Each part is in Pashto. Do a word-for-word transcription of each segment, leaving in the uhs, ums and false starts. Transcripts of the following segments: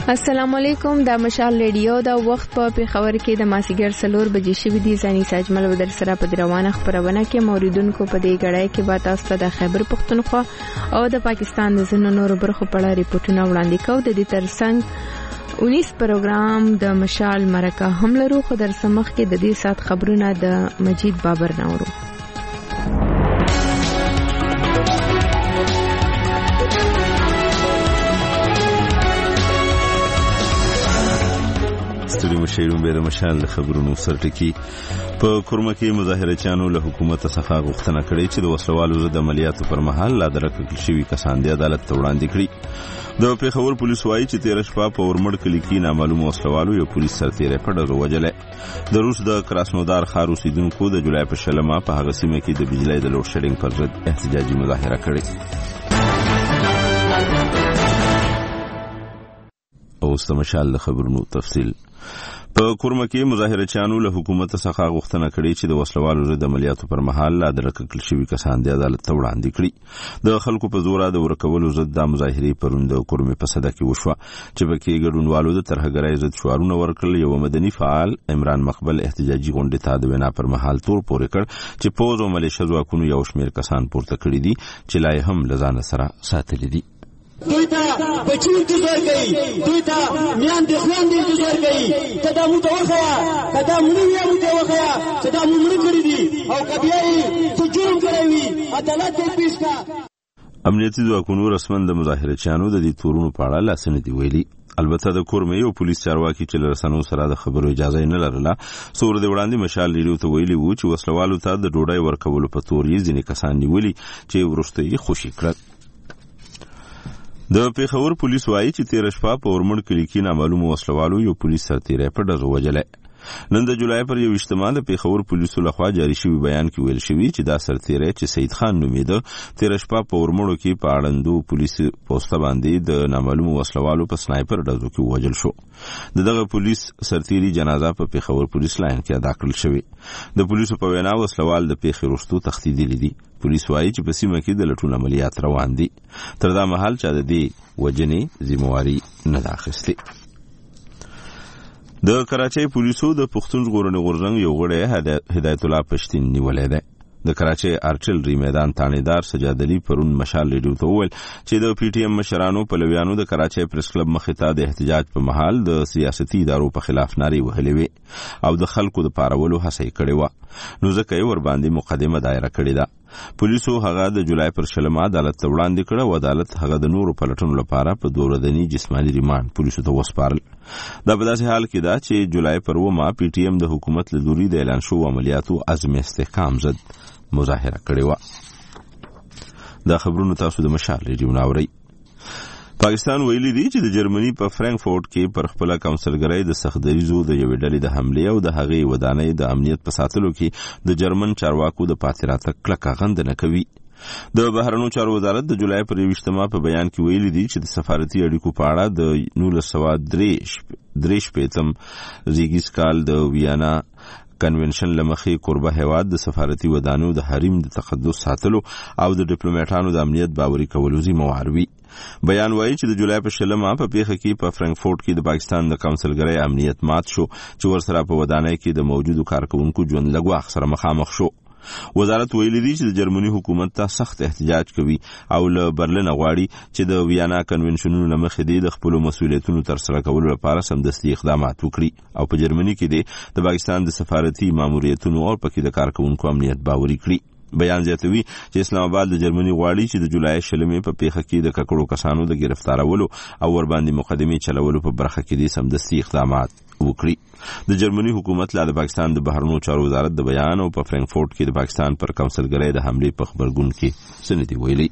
السلام علیکم. د مشال ریډیو دا وخت په پیښور کې د ماسیګر سلور بجې شوې دي. ځاني ساجمل ودر سره په روانه خبرونه کې موریدونکو په دې غړای کې به تاسو ته د خیبر پختونخوا او د پاکستان د زنو نور برخو په اړه ریپورتونه وړاندې کوو. د دې ترڅنګ اونیس پروګرام د مشال مرکه هم لرو، خو در سمخ کې د دې سات خبرونه د مجید بابر نورو. ستړي مشیرون به د مشال خبرونو سرټکی په کورمه کې مظاهرچیانو له حکومت څخه غوښتنه کړې چې د وسلوالو ضد عملیاتو پر مهال لا درکړل شوی کسان د عدالت ته وړاندې کړي. د پیښور پولیس وايي چې تیر شپه په ورمړ کلی کې نامعلوم وسلوالو یو پولیس سرتیری په ډزو وژلې. د روس د کراسنودار ښار اوسیدونکو د جولای په شلمه په هغه سیمه کې د بجلی د لوډ شیډینګ پر ضد احتجاجي مظاهره کړې. اوس د مشال خبرونو تفصیل. په کورمه کې مظاهرچیانو له حکومت څخه غوښتنه کړې چې د وسلوالو ضد عملیاتو پر مهال لا درکړل شوی کسان د عدالت ته وړاندې کړي. د خلکو په زور د ورکولو ضد د مظاهرې پروند کورمه په صدا کې وشوه چې پکې ګډونوالو د ترهګرۍ ضد شعارونه ورکړل. یو مدني فعال عمران مقبل احتجاجي غونډې ته د وینا پر مهال تور پورې کړ چې پوز او ملیشه ځواکونو یو شمېر کسان پورته کړي دي چې لا هم لزان سره ساتلي دي. دوی ته بچی انتظار کوي، دوی ته میاندې خویندې انتظار کوي که دا موږ ته وښیه، که دا مړه وي موږ ته وښیه چې دا موږ مړه کړي دي، او که بیا یې څه جرم کړی وي عدالت ته پیش کړه. امنیتي ځواکونو رسماً د مظاهرچیانو د دې تورونو په اړه لاس نه دي ویلي. البته د کورمه یو پولیس چارواکي چې له رسنیو سره د خبرو اجازه نه لرله سور دی وړاندې مشال ریډیو ته ویلي وو چې وسلوالو ته د ډوډۍ ورکولو په تور یې ځینې کسان نیولي چې وروسته یې خوشي کړل. د پیښور پولیس وايي چې تیر شپه په ورمړ کلی کې نامعلوم وسلوالو یو پولیس سرتیری په ډزو وژلې. نن د جولای پر یو اجتماع د پیښور پولیسو لخوا جاری شوی بیان کې ویل شوی چې دا سرتیری چې سید خان نومیده تیر شپه په ورمړو کې په اړندو پولیس پوسټ باندې د نامعلوم وسلوالو په سنایپر ډزو کې وژل شو. دغه پولیس سرتیری جنازه په پیښور پولیس لاین کې ادا کړل شوی. د پولیسو په وینا وسلوال د پیښې وروسته تښتیدلی دي. پولیس وايي چې په سیمه کې د لټون عملیات روان دي. تر دا مهال چې د دې وجنې ذمہواری نه اخیستې. د کراچۍ پولیسو د پښتون ژغورنې غورځنګ یو غړی هدایت الله پښتین نیولې ده. د کراچۍ ارټلري میدان تانیدار سجاد علي پرون مشال ریډیو ته وویل چې د پی ټی ایم مشرانو پلویانو د کراچۍ پریس کلب مخې ته د احتجاج په مهال د سیاسي ادارو په خلاف نارې وهلې وې او د خلکو د پارولو هڅه یې کړې وه، نو ځکه یې ورباندې مقدمه دایره کړې ده. پولیسو هغه د جولای پر شلمه عدالت ته وړاندې کړه او عدالت هغه د نورو پلټنو لپاره په دوه ورځني جسماني ریماند پولیسو ته وسپارل. دا په داسې حال کې ده چې جولای پر اوومه پی ټی ایم د حکومت له لوري د اعلان شوو عملیاتو عزم استحکام ضد مظاهره کړې وه. دا خبرونه تاسو د مشال ریډیو ناورئ. پاکستان ویلي دی چې د جرمني په فرانکفورت کې پر خپل کونسلګرۍ د سختدریزو د یوې ډلې د حملې او د هغې ودانۍ د امنیت په ساتلو کې د جرمن چارواکو د پاتې راتګ کلکه غندنه کوي. د بهرنیو چارو وزارت د جولای پر یو اجتماع په بیان کې ویلي دی چې د سفارتي اړیکو په اړه د نولس سوه درې شپېتم زیږیز کال د ویانا کنونشن لمخې کوربه هیواد د سفارتي ودانیو د حریم د تقدس ساتلو او د ډیپلوماټانو د امنیت باوري کولو ذمہوار وي. بیان وایي چې د جولای په شلمه په پیښه کې په فرانکفورت کې د پاکستان د کونسلګرۍ امنیت مات شو چې ورسره په ودانۍ کې د موجودو کارکونکو ژوند له ګواښ سره مخامخ شو. وزارت ویلي دی چې د جرمني حکومت ته سخت احتجاج کوي او له برلین غواړي چې د ویانا کنونشنونو له مخې د خپلو مسؤلیتونو ترسره کولو لپاره سمدستي اقدامات وکړي او په جرمني کې د پاکستان د سفارتي ماموریتونو او پکې د کارکونکو امنیت باوري کړي. بیان زیاتوي چې اسلام آباد د جرمني غواړي چې د جولای شلمې په پیښه کې د ککړو کسانو د گرفتارولو او ورباندې مقدمې چلولو په برخه کې د سمدستي اقدامات وکړي. د جرمني حکومت لا د پاکستان د بهرنیو چارو وزارت د بیان او په فرانکفورت کې د پاکستان پر کونسلګرۍ د حملې په خبرګون کې څه نه دي ویلي.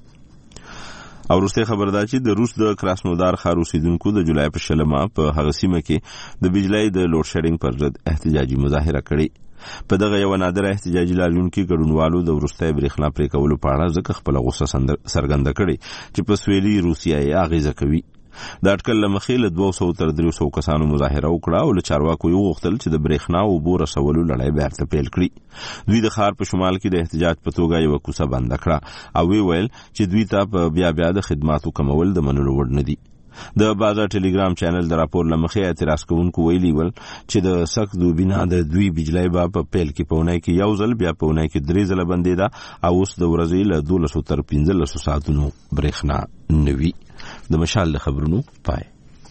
او وروسته خبر ده چې د روس د کراسنودار ښار اوسیدونکو د جولای په شلمه په هغه سیمه کې د بجلی د لوډ شیډینګ پر ضد احتجاجي مظاهره کړې. په دغه یو نادره احتجاجي لاریون کې ګډونوالو د وروستۍ برېښنا پرې کولو په اړه ځکه خپله غوسه څرګنده کړې چې په سویلي روسیه یې اغېزه کوي. د اټکل له مخې له دوه سوه تر درې سوه کسانو مظاهره وکړه او له چارواکو یې وغوښتل چې د برېښنا او اوبو رسولو لړۍ بیرته پیل کړي. دوی د ښار په شمال کې د احتجاج په توګه یوه کوڅه بنده کړه او ویې ویل چې دوی ته په بیا بیا د خدماتو کمول د منلو وړ نه دي. د بازار ټلګرام چینل د راپور لمخې اعتراض کوونکو ویلي ول چې د سخت دوبینا د دوی بجلی با په پیل کې پونه کې یو ځل بیا پونه کې درې ځله بندیده او اوس د ورځې له دولس تر پنځلس ساعتونو برېښنا نوي. د مشال د خبرونو پای.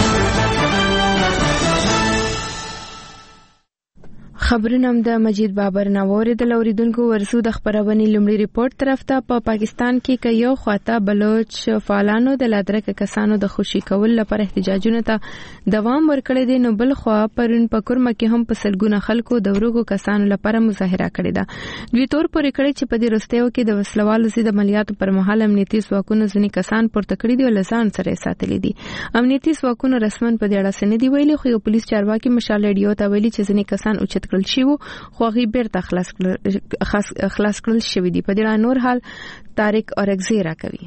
خبرونه د مجید بابر نوور د لوریدونکو ورسو د خبرونې لومړی ریپورت طرف ته په پاکستان کې کيو خواته بلوچ فعالانو د لادرک کسانو د خوشي کول لپاره احتجاجونه ته دوام ورکړی دی، نو بل خو پرون په کورمه کې هم په سلګونه خلکو د ورغو کسانو لپاره مظاهره کړې ده. دوی تور پورې کړی چې په دې رستیو کې د وسلوالو زید عملیاتو پر مهال امنیتي ځواکونو ځینې کسان پورته کړی دي او لسان سره ساتلي دي. امنیتي ځواکونو رسمن په دې اړه سندې ویلي، خو یو پولیس چارواکي مشال ریډیو ته ویلي چې ځینې کسان اوچت کړل شوی خو هغه بیرته خلاص خلاص کړل شوی دی. په دې نور حال طارق اورګزی را کوي.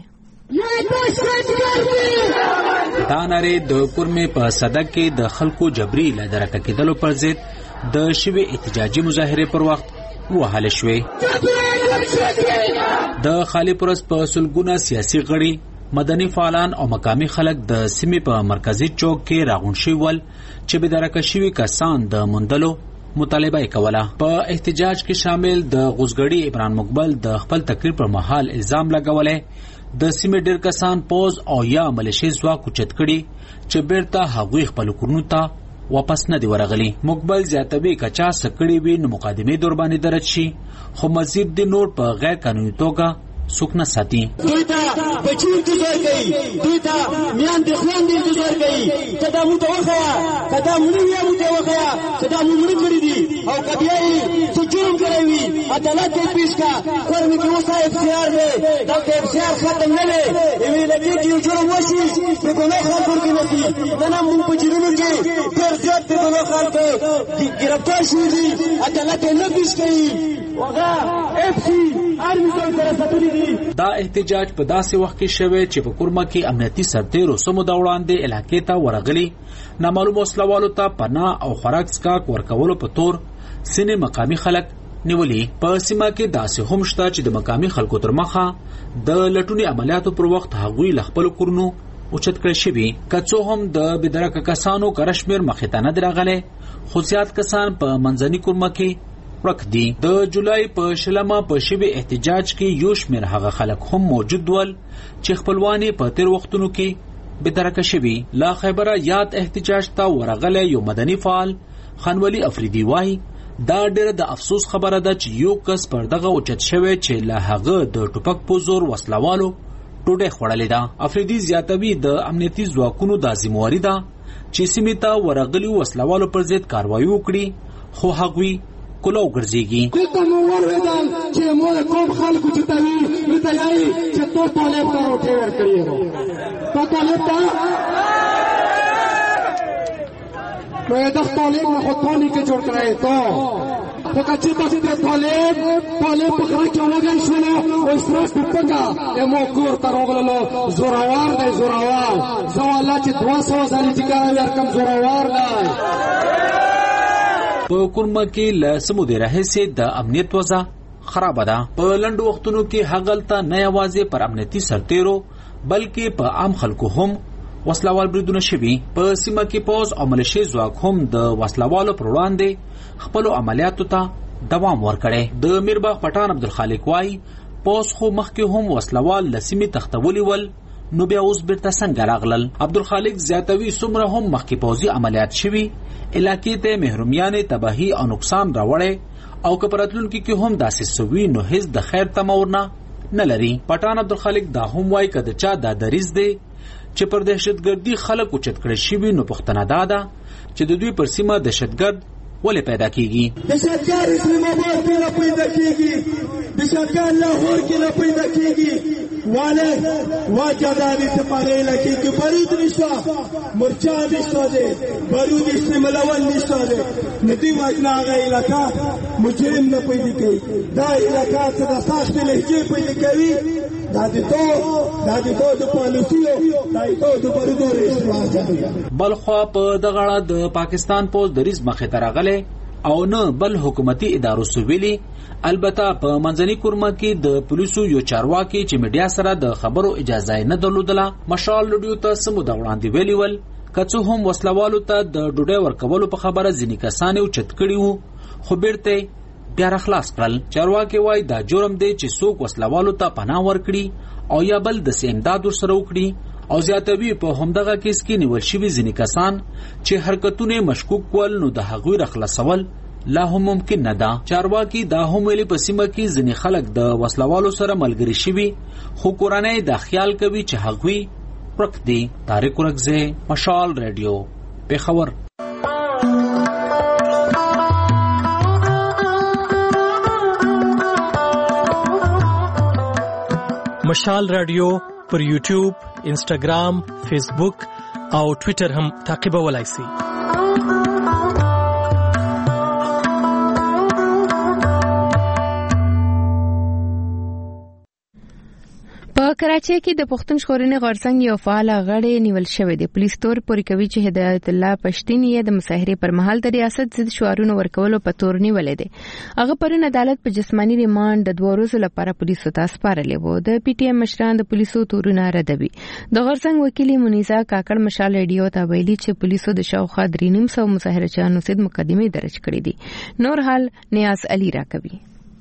دا نری د کورمه په صدق کې د خلکو جبري لدرکه کېدلو پر ضد د شوی احتجاجي مظاهره پر وخت وهله شوی. د خالی پرس په سلګونه سیاسي غړي، مدني فعالان او مقامي خلک د سیمې په مرکزی چوک کې راغون شوي ول چې به درکه شوي کسان د مندلو مطالبه کوله. په احتجاج کې شامل د غوزګړي عمران مقبل د خپل تقریر پر مهال الزام لګولې د سیمې ډېر کسان پوز او یا ملیشي ځواک اوچت کړي چې بیرته هغوی خپل کورونو ته واپس نه دی ورغلي. مقبل زیاتوي کچا سکړي وي نو مقدمه در باندې درج شي، خو مزید د نور په غیر قانوني توګه څوک نه ساتي. دوی ته بچي انتظار کوي، دوی ته میاندې خویندې انتظار کوي چې دا موږ ته وښیه که دا مړه وي موږ ته وښیه چې دا موږ مړه کړي دي او که بیا یې څه جرم کړی وي عدالت یې پیش کړه. کورمې کې اوس اف سی آر دی، دلته اف سی آر ختم نه دی. یوې علاقې کې یو جرم وشي د ګناه خلک ورکې نه شي. دا نه موږ په جرمونو کې ډېر زیات د ګناه خلک ګرفتار شوي دي، عدالت یې نه پیش کوي. هغه اف سی آر مې سره ساتلي. دا احتجاج په داسې وخت کې شوی چې په کورمه کې امنیتي سرتیرو سمو د وړاندې علاقې ته ورغلي، نامعلوم وسلوالو ته پناه او خوراک څښاک ورکولو په تور سینې مقامي خلک نیولي. په سیمه کې داسې هم شته چې د مقامي خلکو تر مخه د لټونې عملیاتو پر وخت هغوی له خپلو کورونو اوچت کړی شوي. که څو هم د بېدرکه کسانو کره شمېر مخې ته نه دی راغلی، خو زیات کسان په منځني کورمه کې ورک دي. د جولای په شلمه په شوي احتجاج کې یو شمېر هغه خلک هم موجود ول چې خپلوان په تیر وختونو کې بېدرکه شوي. لا خیبره یاد احتجاج ته ورغلی یو مدني فعال خانولي افریدي وایي دا ډېره د افسوس خبره ده چې یو کس پر دغه اوچت شوی چې له هغه د ټوپک په زور وسلوالو ټوډۍ خوړلې ده. افریدي زیاتوي د امنیتي ځواکونو دا ذمهواري ده چې سیمې ته ورغلي وسلوالو پر ضد کاروایي وکړي، خو هغوی کلو ګرځيږي. دلته نو ورودل چې مور کوم خلکو چې تاوی متایي چې تو طالب ته روټي ورکړي تو طالب ته نو دا طالب نه خودانی کې جوړ کړای ته تو کچې تاسو ته طالب طالب په خره کې وګن شونه او استراس په پګه مو کور ته راغلو زوراوار دی زوراوار سواله چې دوه سوه ځلې چې کار ورکم زوراوار دی. په کورمه کې له سمو د راهسې د امنیت وضع خراب ده. په لنډو وختونو کې هغلته نه یوازې پر امنیتي سرتیرو بلکې په عام خلکو هم وسلوال بریدونه شوي. په سیمه کې پوز او ملیشي ځواک هم د وسلوالو پر وړاندې خپلو عملیاتو ته دوام ورکړی. د میرباغ پټان عبدالخالق وایي پوز خو مخکې هم وسلوال له سیمې تښتولي ول، نو بیا اوس بیرته څنګه راغلل. عبدالخالق زیاتوي څومره هم مخکې پوځي عملیات شوي، علاقې ته محرومیانې تباهي او نقصان راوړی او که په راتلونکي کې هم داسې سوي نو هیڅ د خیر تمه نه لري. پټان عبدالخالق دا هم وایي که د چا دا دریځ دی چې پر دهشتګردي خلک اوچت کړی شوي، نو پوښتنه دا ده چې د دوی پر سیمه دهشتګرد ولې پیدا کیږي. دهشتګرد اسلام آباد کې نه پیدا کیږي، دهشتګرد لاهور کې نه پیدا کیږي. والے واجدانی سے پارے لکی کہ برود نشتا مرچا نشتا دے برود سے ملول نشتا دے ندی واجنا آگا علاقہ مجرم نہ پیدا کی دا علاقہ سے دا ساخت لہجے پیدا کری دا دی تو دا دی تو دو پالوسیو دا دی تو دو برودو ریش واجد. بلخوا په دغړه د پاکستان پوز دریز مخې ته راغلی او نه بل حکومتي ادارو سویلي. البته په منځني کورما کې د پولیسو یو چارواکي چې میډیا سره د خبرو اجازه نه درلودله مشال لډیو ته سمو د وړاندې ویلي ول کڅو هم وسلوالو ته د ډوډۍ ورکولو په خبره ځینې کسان یو چت کړي وو خو بیرته بیا راخلاص کړل. چارواکي وایي دا جرم دی چې څوک وسلوالو ته پناه ورکړي او یا بل د امداد ورسره وکړي او زیاتوي په همدغه کیس کې نیول شوي ځینې کسان چې حرکتونه مشکوک ول نو د هغوی راخلاصول لا هم ممکن نه ده. چارواکي دا هم ویلي په سیمه کې ځینې خلک د وسلوالو سره ملګري شوي خو کورنۍ دا خیال کوي چې هغوی ورک دي. طارق ورکزی، مشال ریډیو، پېښور. مشال رادیو پر یوټیوب، انسټاګرام، فیسبوک او ټویټر هم تعقیبولای شئ. په کراچۍ کې د پښتون ژغورنې غورځنګ یو فعال غړی نیول شوی دی. پولیس تور پورې کوي چې هدایت الله پښتین یې د مظاهرې پر مهال د ریاست ضد شعارونو ورکولو په تور نیولې دی. هغه پرون عدالت په جسمانی ریماند د دوه ورځو لپاره پولیسو ته سپارلې وو. د پی ټی ایم مشران د پولیسو تورونه ردوي. د غورځنګ وکیل منیزا کاکړ مشال ریډیو ته ویلي چې پولیسو د شاوخوا درې نیم سوه مظاهرچیانو ضد مقدمې درج کړې دي. نور حال نیاز علي راکوي.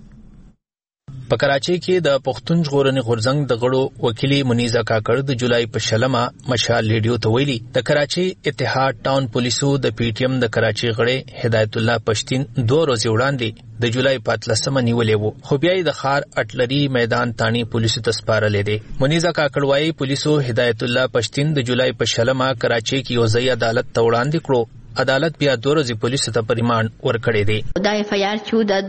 په کراچۍ کې د پښتون ژغورنې غورځنګ د غړو وکیل منیزا کاکړ د جولای په شلمه مشال ریډیو ته ویلي د کراچۍ اتحاد ټاون پولیسو د پی ټی ایم د کراچۍ غړي هدایت الله پښتین دوه ورځې وړاندې د جولای په اتلسمه نیولې وو خو بیا د خار اټلري میدان تانی پولیسو ته سپارلې دي. منیزا کاکړ وايي پولیسو هدایت الله پښتین د جولای په شلمه کراچۍ کې یو ځای عدالت ته وړاندې کړو. عدالت بیا دوه ورځې پولیسو ته په ریماند ورکړی دی. دا اف آی آر چې د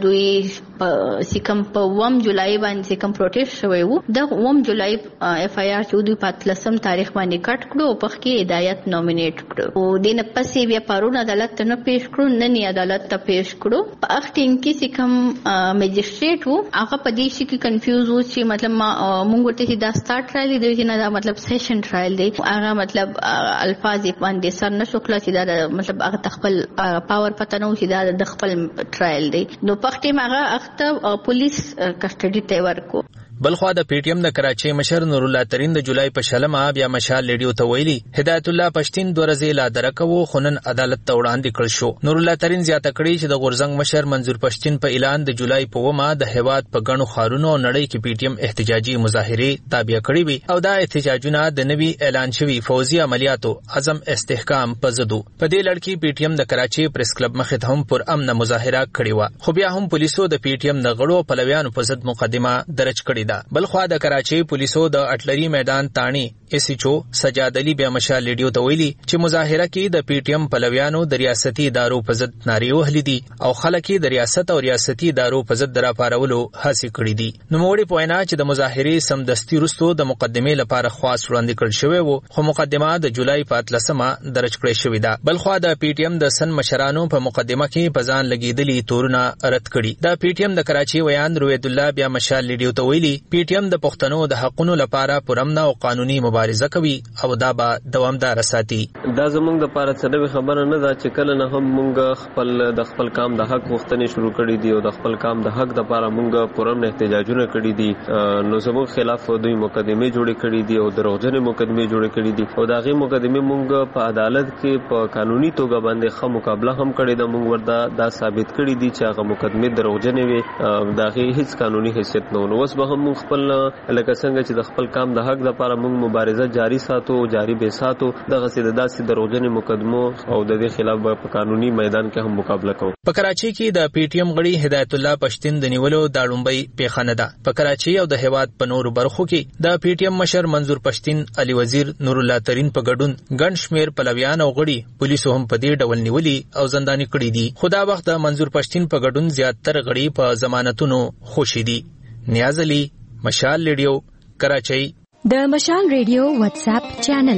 دوی سیکم په وم جولای باندې سیکم پروټیسټ شوی وو د وم جولای اف آی آر چې دوی په اتلسم تاریخ باندې کټ کړو او په کې هدایت نومینیټ کړو او د نه پسې بیا پرون عدالت ته نه پیښ کړو نه نه عدالت ته پیښ کړو. په اختین کې سیکم میجستریټ وو هغه په دې شي کې کنفیوز وو چې مطلب مونږ ورته دا سٹارټ ټرایل دی نه دا مطلب سیشن ټرایل دی. هغه مطلب الفاظ باندې سر نه شو کړل چې دا مطلب هغه تخپل پاور پته نو چې دا د خپل ټرایل دی. نو پخته هغه اخته پولیس کسټډي ته ورکو. بلخوا د پی ټی ایم د کراچۍ مشر نور الله ترین د جولای په شلمه بیا مشال ریډیو ته ویلي هدایت الله پښتین دوه ورځې لا درکو خنن عدالت ته وړاندې کړ شو. نور الله ترین زیاته کړی چې د غورځنګ مشر منظور پښتین په اعلان د جولای په ومه د هیواد په غنو خارونو نړۍ کې پی ټی ایم احتجاجي مظاهره تابع کړی وي او دا احتجاجونه د نوي اعلان شوی فوزي عملیاتو عزم استحکام په زدو. په دې لړ کې پی ټی ایم د کراچۍ پریس کلب مخې ته هم پر امن مظاهره کړې و خو بیا هم پولیسو د پی ټی ایم د غړو پلویانو په ضد مقدمه درج کړې ده. بلخوا د کراچۍ پولیسو د اټلري میدان تانی ایس ایچ او سجاد علي بیا مشال ریډیو ته ویلي چې مظاهره کې د پی ټی ایم پلویانو د ریاستي ادارو په ضد نارې وهلې دي او خلک د ریاست او ریاستي ادارو په ضد راپارولو هڅې کړې دي. نو موړي پوینا چې د مظاهرې سمدستي وروسته د مقدمې لپاره خواست وړاندې کړل شوی وو خو مقدمه د جولای په اتلسمه درج کړې شوې ده. بلخوا د پی ټی ایم د سن مشرانو په مقدمه کې په ځان لګېدلي تورونه رد کړي. د پی ټی ایم د کراچۍ ویان روید الله بیا مشال ریډیو ته ویلي پی ټی ایم د پښتنو د حقونو لپاره پرامن او قانوني مبارزه کوي او دا به دوامدار ساتي. دا زمونږ د لپاره څه خبره نه ده چې کله نه هم مونږ خپل د خپل کام د حق غوښتنې شروع کړې دي او د خپل کام د حق لپاره مونږ پرامن احتجاجونه کړي دي. نو زموږ خلاف دوی مقدمه جوړې کړې دي او دروغجنې مقدمه جوړې کړې دي او دا غي مقدمه مونږ په عدالت کې په قانوني توګه باندې خه مقابله هم کړې ده. مونږ ورته دا ثابت کړی دي چې هغه مقدمه دروغجنې وي دا غي هیڅ قانوني حیثیت نه نو اوس به هم خپل لکه څنګه چې د خپل کام د حق لپاره مونږ مبارزه جاری ساتو جاری به ساتو دغه سي د داسې دروغجنې مقدمو او د دې خلاف په قانوني میدان کې هم مقابله کوو. په کراچۍ کې د پی ټی ایم غړي هدایت الله پښتین د نیولو د لومړی پیښه ده. په کراچۍ او د هیواد په نورو برخو کې د پی ټی ایم مشر منظور پښتین علي وزیر نور الله ترین په ګډون ګڼ شمیر پلویان او غړي پولیسو هم په دې ډول نیولي او زنداني کړي دي. خو دا وخت د منظور پښتین په ګډون زیاتره غړي په ضمانتونو خوشي دي. نیاز علي، مشال ریډیو، کراچۍ. د مشال ریډیو واتس اپ چینل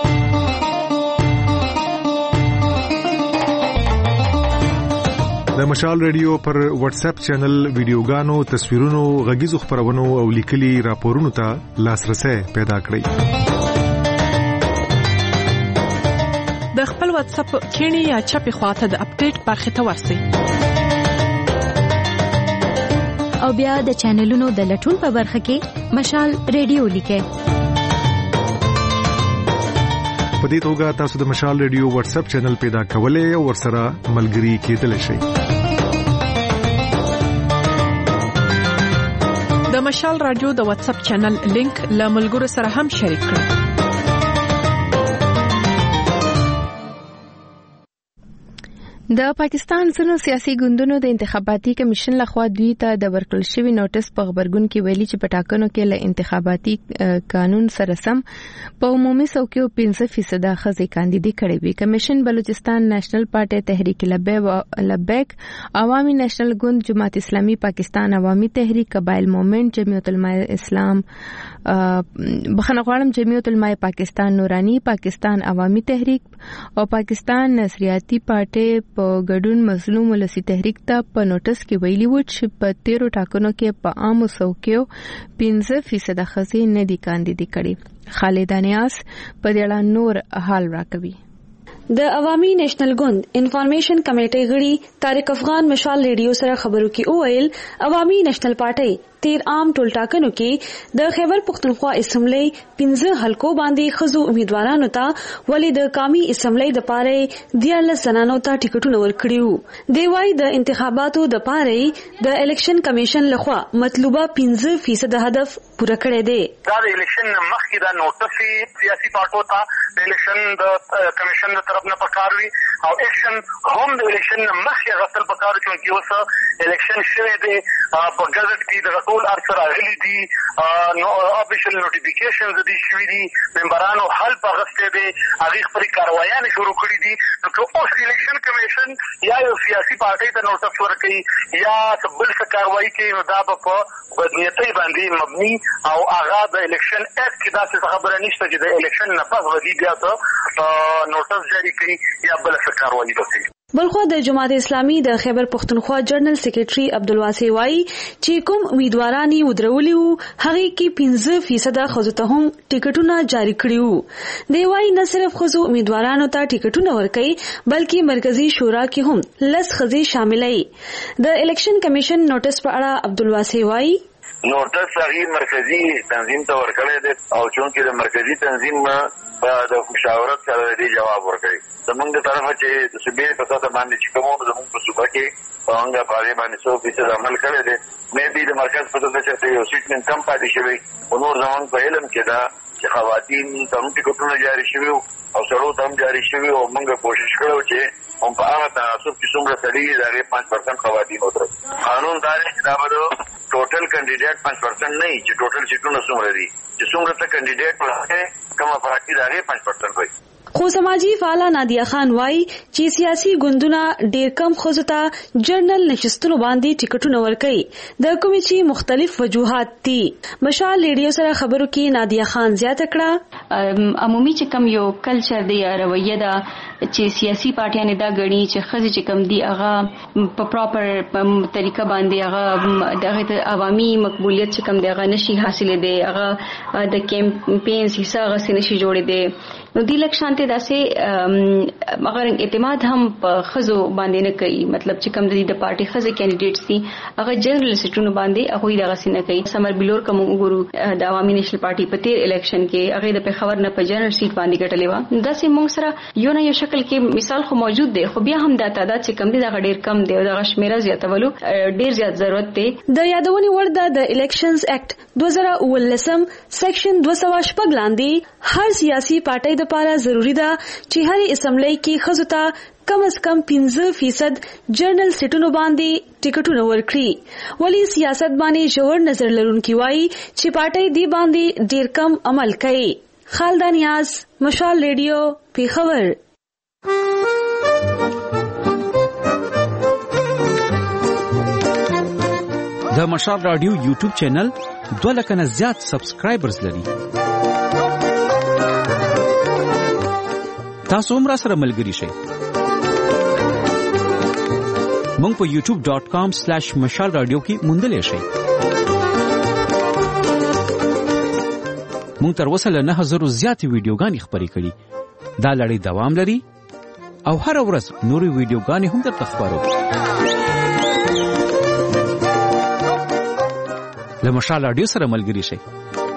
د مشال ریډیو پر واتس اپ چینل ویډیوګانو، تصویرونو، غږیزو خبرونو او لیکلي راپورونو ته لاسرسي پیدا کړئ. د خپل واتس اپ کینی یا چپی خواته د اپډیټ برخه ته ورسئ. او بیا د چینلونو د لټون په برخه کې مشال ریډیو لیکه. په دې توګه تاسو د مشال ریډیو واتس اپ چینل پیدا کولای او ورسره ملګري کېدلی شئ. د مشال رادیو د واتس اپ چینل لینک له ملګرو سره هم شریک کړئ. د پاکستان ځینو سیاسي ګوندونو د انتخاباتي کمیشن لخوا دوی ته د ورکړل شوی نوټس په خبرګون کې ویلي چې په ټاکنو کې له انتخاباتي قانون سره سم په عمومي څوکیو پنځه فیصد ښځې کاندیدي کړې وي. کمیشن بلوچستان نېشنل پارټي تحریک لبیک، عوامي نېشنل ګوند، جماعت اسلامي پاکستان، عوامي تحریک، قبایل موومنټ، جمعیت العلماء اسلام بخنه غواړم جمعیت العلماء پاکستان، نورانی پاکستان عوامي تحریک او پاکستان نصریاتی پارټي په ګډون مظلوم ولسی تحریک ته په نوټس کې ویلي و چې په تیرو ټاکنو کې په عامو څوکیو پنځه فیصد ښځې نه دي کاندیدي کړې. خالد انیاس په دې اړه نور حال راکوي. د عوامي نېشنل ګوند انفارمیشن کمیټې غړي طارق افغان مشال ریډیو سره خبرو کې وویل عوامي نېشنل پارټي تیر عام ټول ټاکنو کې د خیبر پختونخوا اسمبلی پنځه حلقو باندې خزو امیدوارانو ته ولې د قومي اسمبلی د پاره دیارلس زنانو ته ټیکټونه ورکړیو. دی وايي د انتخاباتو د پاره د الیکشن کمیشن لخوا مطلوبه پنځه فیصد هدف پوره کړی دی. دا د الیکشن مخکې د نوټس سیاسي پارټو ته د الیکشن د کمیشن د طرف نه پکار وي او الیکشن هم د الیکشن مخکې غسل پکار چې اوس الیکشن شوی دی په ګزټ کې د ټول ارسر غلي دي نو افیشل نوټیفیکیشنز دي شوي دي ممبرانو حل په غسته دي هغه خپل کاروایان شروع کړي دي. نو که اوس الیکشن کمیشن یا یو سیاسي پارټي ته نوټس ورکړي یا بل څه کاروایی کوي نو دا به په بدنیتۍ باندې مبني او هغه د الیکشن اکټ کې داسې خبره نشته چې د الیکشن نه پس ودی بیا ته نوټس جاری کړي یا بل څه کاروایی وکړي. بلخو د جماعت اسلامي د خیبر پختونخوا جنرال سیکریټري عبدالواسع وایي چې کوم امیدوارانی ودرولي وو هغه کې پنځه فیصد خزو ته هم ټیکټونه جاری کړي وو. دی وایي نه صرف خزو امیدوارانو ته ټیکټونه ورکړي بلکې مرکزی شورا کې هم لس خزې شاملې. د الیکشن کمیشن نوټس په اړه عبدالواسع وایي نوټس هغه مرکزی تنظیم ته ورکړی دی او چونکې د مرکزی تنظیم په د مشاورت سره دی جواب ورکړي. زمونږ د طرفه چې د صوبې په سطح باندې چې کومو زمونږ په صوبه کې څنګه په هغې باندې څو فیصد عمل کړی دی مې بي د مرکز په سطح چې یو سیټ نن کم پاتې شوی او نور زمونږ په علم کې دا چې خواتین ته هم ټیکټونه جاري شوي او سړو ته هم جاري شوي او موږ کوشش کړو چې هم په هغه تعصب چې څومره سړي د هغې پانچ پرسنټ خواتین ودرو. قانون دا دی چې دا به ټوټل کینډیډیټ پانچ پرسنټ نه وي چې ټوټل سیټونه څومره دي چې څومره ته کینډیډیټ ولري کومه پراختي د هغې پانچ پرسنټ وي. خو سماجی فعاله نادیه خان وایي چې سیاسي ګوندونه ډېر کم ښځو ته جنرال نشستونو باندې ټیکټونه ورکوي د کومې چې مختلف وجوهات دي. مشال ریډیو سره خبرو کې نادیه خان زیاته کړه عمومي چې کم یو کلچر دی رویه ده چې سیاسي پارټیانې دا غړي چې ښځې چې کم دي هغه په پراپر طریقه باندې هغه د عوامي مقبولیت چې کم دی هغه نشي حاصلې دی هغه د کیمپینز حصہ غسې نشي جوړې دی. نو دی لکشانته داسې مگر اعتماد هم په خزو باندې نه کوي مطلب چې کم د پارټي خزه کینډیډیټس دي هغه جنرال سټونو باندې هغه د غسې نه کوي. سمر بلور کوم وګورو د عوامي نېشنل پارټي په تیر الیکشن کې هغه د پیښور نه په جنرال سیټ باندې ګټلې و. داسې موږ سره یو نه یو شکل کې مثال خو موجود دی خو بیا هم د تعداد چې کم دي دا ډېر کم دی او د شمیره زیاتولو ډېر زیات ضرورت دی. د یادونې وړ ده د الیکشنز اکټ دوه زره اوولسم سیکشن دوه سوه شپږ لاندې هر سیاسي پارټي لپاره ضروری ده چې هر اسمبلی کې ښځو ته کم از کم پنځه فیصد جنرال سیټونو باندې ټیکټونه ورکړي. ولی سیاست باندې ژور نظر لرونکي وایي چې پارټي دی باندې ډیر کم عمل کوي. خالد نیاز مشال ریډیو پیښور. د مشال رادیو یوټیوب چینل دوه لک نه زیات سبسکرایبرز لري. تاسو هم را سره ملګري شئ. مونږ په یوټیوب ډاٹ کام سلیش مشال رادیو کې موندلی شئ. مونږ تر اوسه له نه هزارو زیاتې ویډیوګانې خپرې کړي. دا لړۍ دوام لري او هر ورځ نورې ویډیوګانې هم درته خپروو. د مشال رادیو سره ملګري شئ.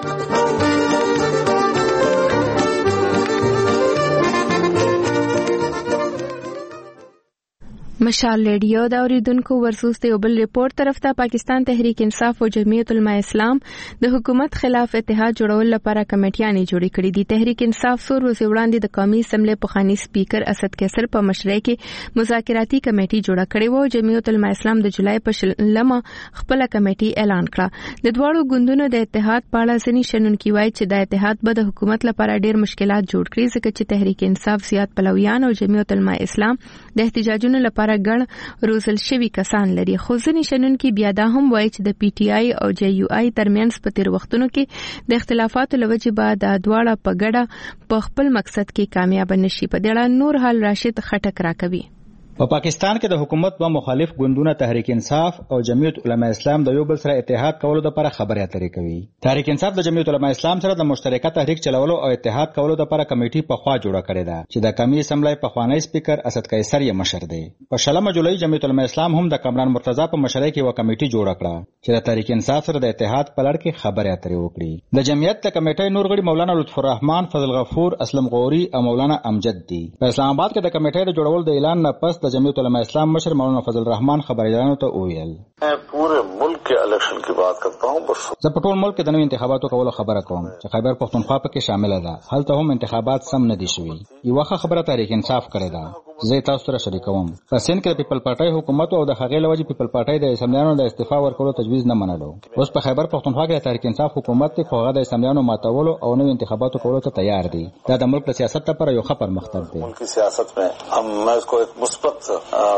مشال ریډیو دا اوریدونکو ورسوس د یو بل ریپورت طرف ته پاکستان تحریک انصاف او جمعیت علماء اسلام د حکومت خلاف اتحاد جوړول لپاره کمیټیانې جوړې کړې دي. تحریک انصاف څو ورځې وړاندې د قومي اسمبلی پخوانی سپیکر اسد کیسر په مشرۍ کې مذاکراتي کمیټي جوړه کړې و. جمعیت علماء اسلام د جولای په شلمه خپل کمیټي اعلان کړه. د دواړو ګوندونو د اتحاد په اړه ځینې شنونکي وایي چې د اتحاد به د حکومت لپاره ډېر مشکلات جوړ کړي ځکه چې تحریک انصاف زیات پلویان او جمعیت علماء اسلام د احتجاجونو لپاره ګڼ روزل شوي کسان لري. خو ځینې شنونکي بیا دا هم وایي چې د پی ټی آی او جے یو آی ترمنځ په تیر وختونو کې د اختلافاتو له وجې به دا دواړه په ګډه په خپل مقصد کې کامیاب نشي. په دې اړه نور حال راشد خټک راکوي. په پاکستان کې د حکومت دوه مخالف ګوندونه تحریک انصاف او جمعیت علماء اسلام د یو بل سره اتحاد کولو لپاره خبرې اترې کوي. تحریک انصاف د جمعیت علماء اسلام سره د مشترکه تحریک چلولو او اتحاد کولو لپاره کمیټي په خوا جوړه کړې ده چې د قومي اسمبلی پخوانی سپیکر اسد کیسر یې مشر دی. په شلمه جولای جمعیت علماء اسلام هم د کامران مرتضی په مشرۍ کې یو کمیټي جوړه کړه چې د تحریک انصاف سره د اتحاد په لړ کې خبرې اترې وکړي. د جمعیت د کمیټې نور غړي مولانا لطف الرحمن، فضل غفور، اسلم غوري او مولانا امجد دي. په اسلام آباد کې د کمیټې د جوړول د اعلان نه پس د جمعیت علماء اسلام مشر مولانا فضل الرحمن خبريالانو ته وویل پورے ملک کے الیکشن کی بات کرتا ہوں. بس زه په ټول ملک کې د نوي انتخاباتو کولو خبره کوم چې خیبر پختونخوا پکې شامل ده. هلته هم انتخابات سم نه دي شوي. یو خبره تحریک انصاف کړې ده، زه تاسو سره شریکوم. په سند کې د پیپل پارټي حکومت او د هغې لوجې پیپل پارټي د اسمبلیانو د استعفا ورکولو تجویز نه منلو. اوس په خیبر پختونخوا کې د تحریک انصاف حکومت ته خو هغه د اسمبلیانو ماتولو او نوي انتخاباتو کولو ته تیار دي. دا د ملک سیاست لپاره یو ښه پرمختګ دی. ملکی سیاست میں ہم میں اس کو ایک مثبت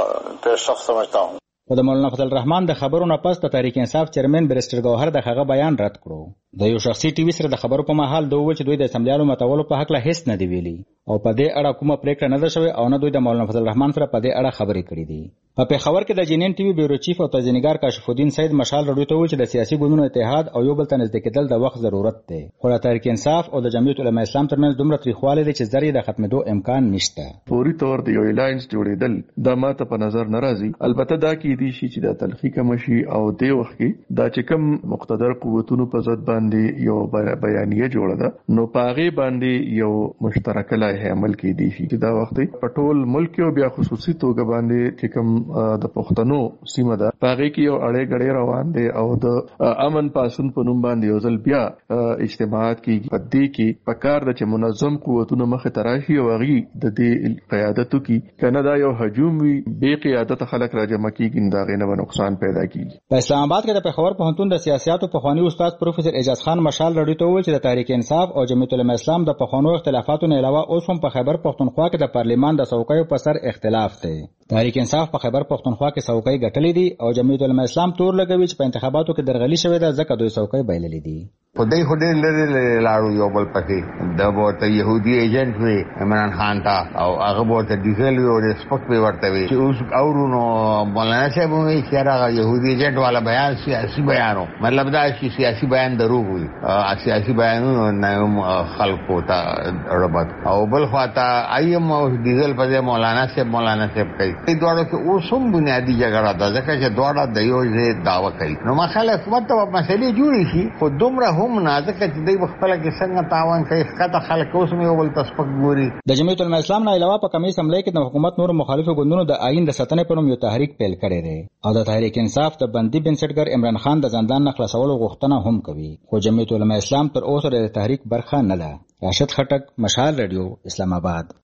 پیشرفت سمجھتا ہوں. خو د مولانا فضل الرحمن د خبرو نه پس د تحریک انصاف چیرمن بیرسټر ګوهر د هغه بیان رد کړو. د یو شخصي ټي وي سره د خبرو په مهال دوی چې دوی د اسمبلیانو ماتولو په حق له هیڅ نه دی ویلي او په دې اړه کومه پریکړه نه ده شوې او نه دوی د مولانا فضل الرحمن سره په دې اړه خبرې کړې دي. په پېښور کې د جنین ټي وي بیورو چیف او تزینګار کاشف الدین سید مشال رډو ته ویل چې د سیاسي ګوندونو اتحاد او یو بل ته نږدې کېدل د وخت ضرورت دی. خو د تحریک انصاف او د جمعیت علماء اسلام ترمنځ دومره تریخوالی دی چې زری د ختمېدو امکان نشته. فوري تور د یو الاینس جوړېدل دا ماته په نظر ناراضي. البته دا کې دي چې د تلخی کمشي او د وخت کې دا چې کوم مقتدر قوتونو په ضد باندې یو بیانیه جوړه ده نو پاغه باندې یو مشترکه لایحه عمل کې دي چې دا وخت په ټول ملک او بیا خصوصي توګه باندې چې کوم د پښتنو سیمه ده پاغه کې یو اړې غړې روان دي او د امن پاسون په نوم باندې یو ځل بیا اجتماعات کې پدې کې پکار د چې منظم قوتونو مخه تراشي او غي د دې قیادتو کې کنه دا یو هجوم وي بے قیادت خلک راجمع کیږي دا غنه نقصان پیدا کیږي. په اسلام آباد کې د پېښور پوهنتون د سیاستو پخوانی استاد پروفیسور اعجاز خان مشال رډو ته وویل چې د تحریک انصاف او جمعیت علماء اسلام د پخوانو اختلافاتو نه علاوه اوس هم په خیبر پختونخوا کې د پارلیمان د څوکیو په سر اختلاف دی. تحریک انصاف په خیبر پختونخوا کې څوکۍ ګټلې دي او جمعیت علماء اسلام تور لګوي چې په انتخاباتو کې درغلي شوې ده ځکه دوی څوکۍ بایللې دي. په دې هډې لري لري لاړو یو بل پکې د بوته يهودي ایجنټ وي عمران خان تا او هغه بوته ډیزل وي او ریسپیکټ به ورته وي چې اوس اورونو مولانا صاحب وي چې هغه يهودي ایجنټ والا بیان سیاسي بیانو مطلب دا چې سیاسي بیان دروغ وي سیاسي بیانونو نه خلکو ته ربط او بل خواته ایم ډیزل په مولانا صاحب مولانا صاحب کوي دوړو کې اوس هم بنیادی جګړه ده ځکه چې دوړه د یو ځای داوا کوي نو مخالف مت مسلې جوړې شي خو دومره هم نازک چې دوی خپل کې څنګه تاوان کوي ښکته خلک اوس یو بل تسپک ګوري. د جمعیت علماء اسلام نه علاوه په قومي اسمبلی کې د حکومت نور مخالفو ګوندونو د آئین د ساتنې په نوم یو تحریک پیل کړی دی او د تحریک انصاف د بندي بنسټګر عمران خان د زندان نه خلاصولو غوښتنه هم کوي خو جمعیت علماء اسلام تر اوسه د تحریک برخه نه ده. راشد خټک، مشال رادیو، اسلام آباد.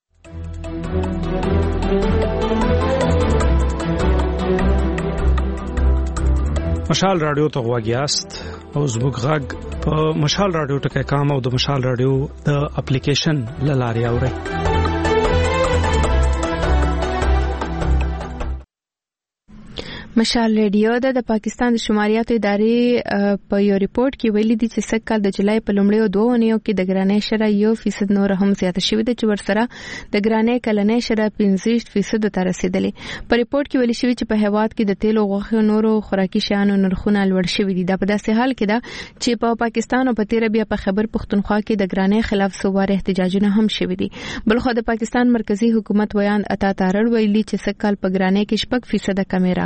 مشال رادیو ته غواګیاست او زموږ غږ په مشال رادیو ټکي کام او د مشال رادیو د اپلیکیشن لاري اوري. مشال ریډیو د پاکستان د شماریاتو ادارې په یو ریپورت کې ویلي دي چې سږ کال د جولای په لومړیو دوه اونیو کې د ګرانۍ شرح یو فیصد نور هم زیاته شوې ده چې ورسره د ګرانۍ کلنۍ شرح پنځه فیصد ته رسیدلې. په ریپورت کې ویلي شوی چې په هیواد کې د تیلو غوښې نورو خوراکي شیانو نرخونه لوړ شوي دي. دا په داسې حال کې ده چې په پاکستان او په تیر بیا په خیبر پختونخوا کې د ګرانۍ خلاف څو واره احتجاجونه هم شوي دي. بلخو د پاکستان مرکزی حکومت ویان عطا تارړ ویلي چې سږ کال په ګرانۍ کې شپږ فیصد کمی راغلې ده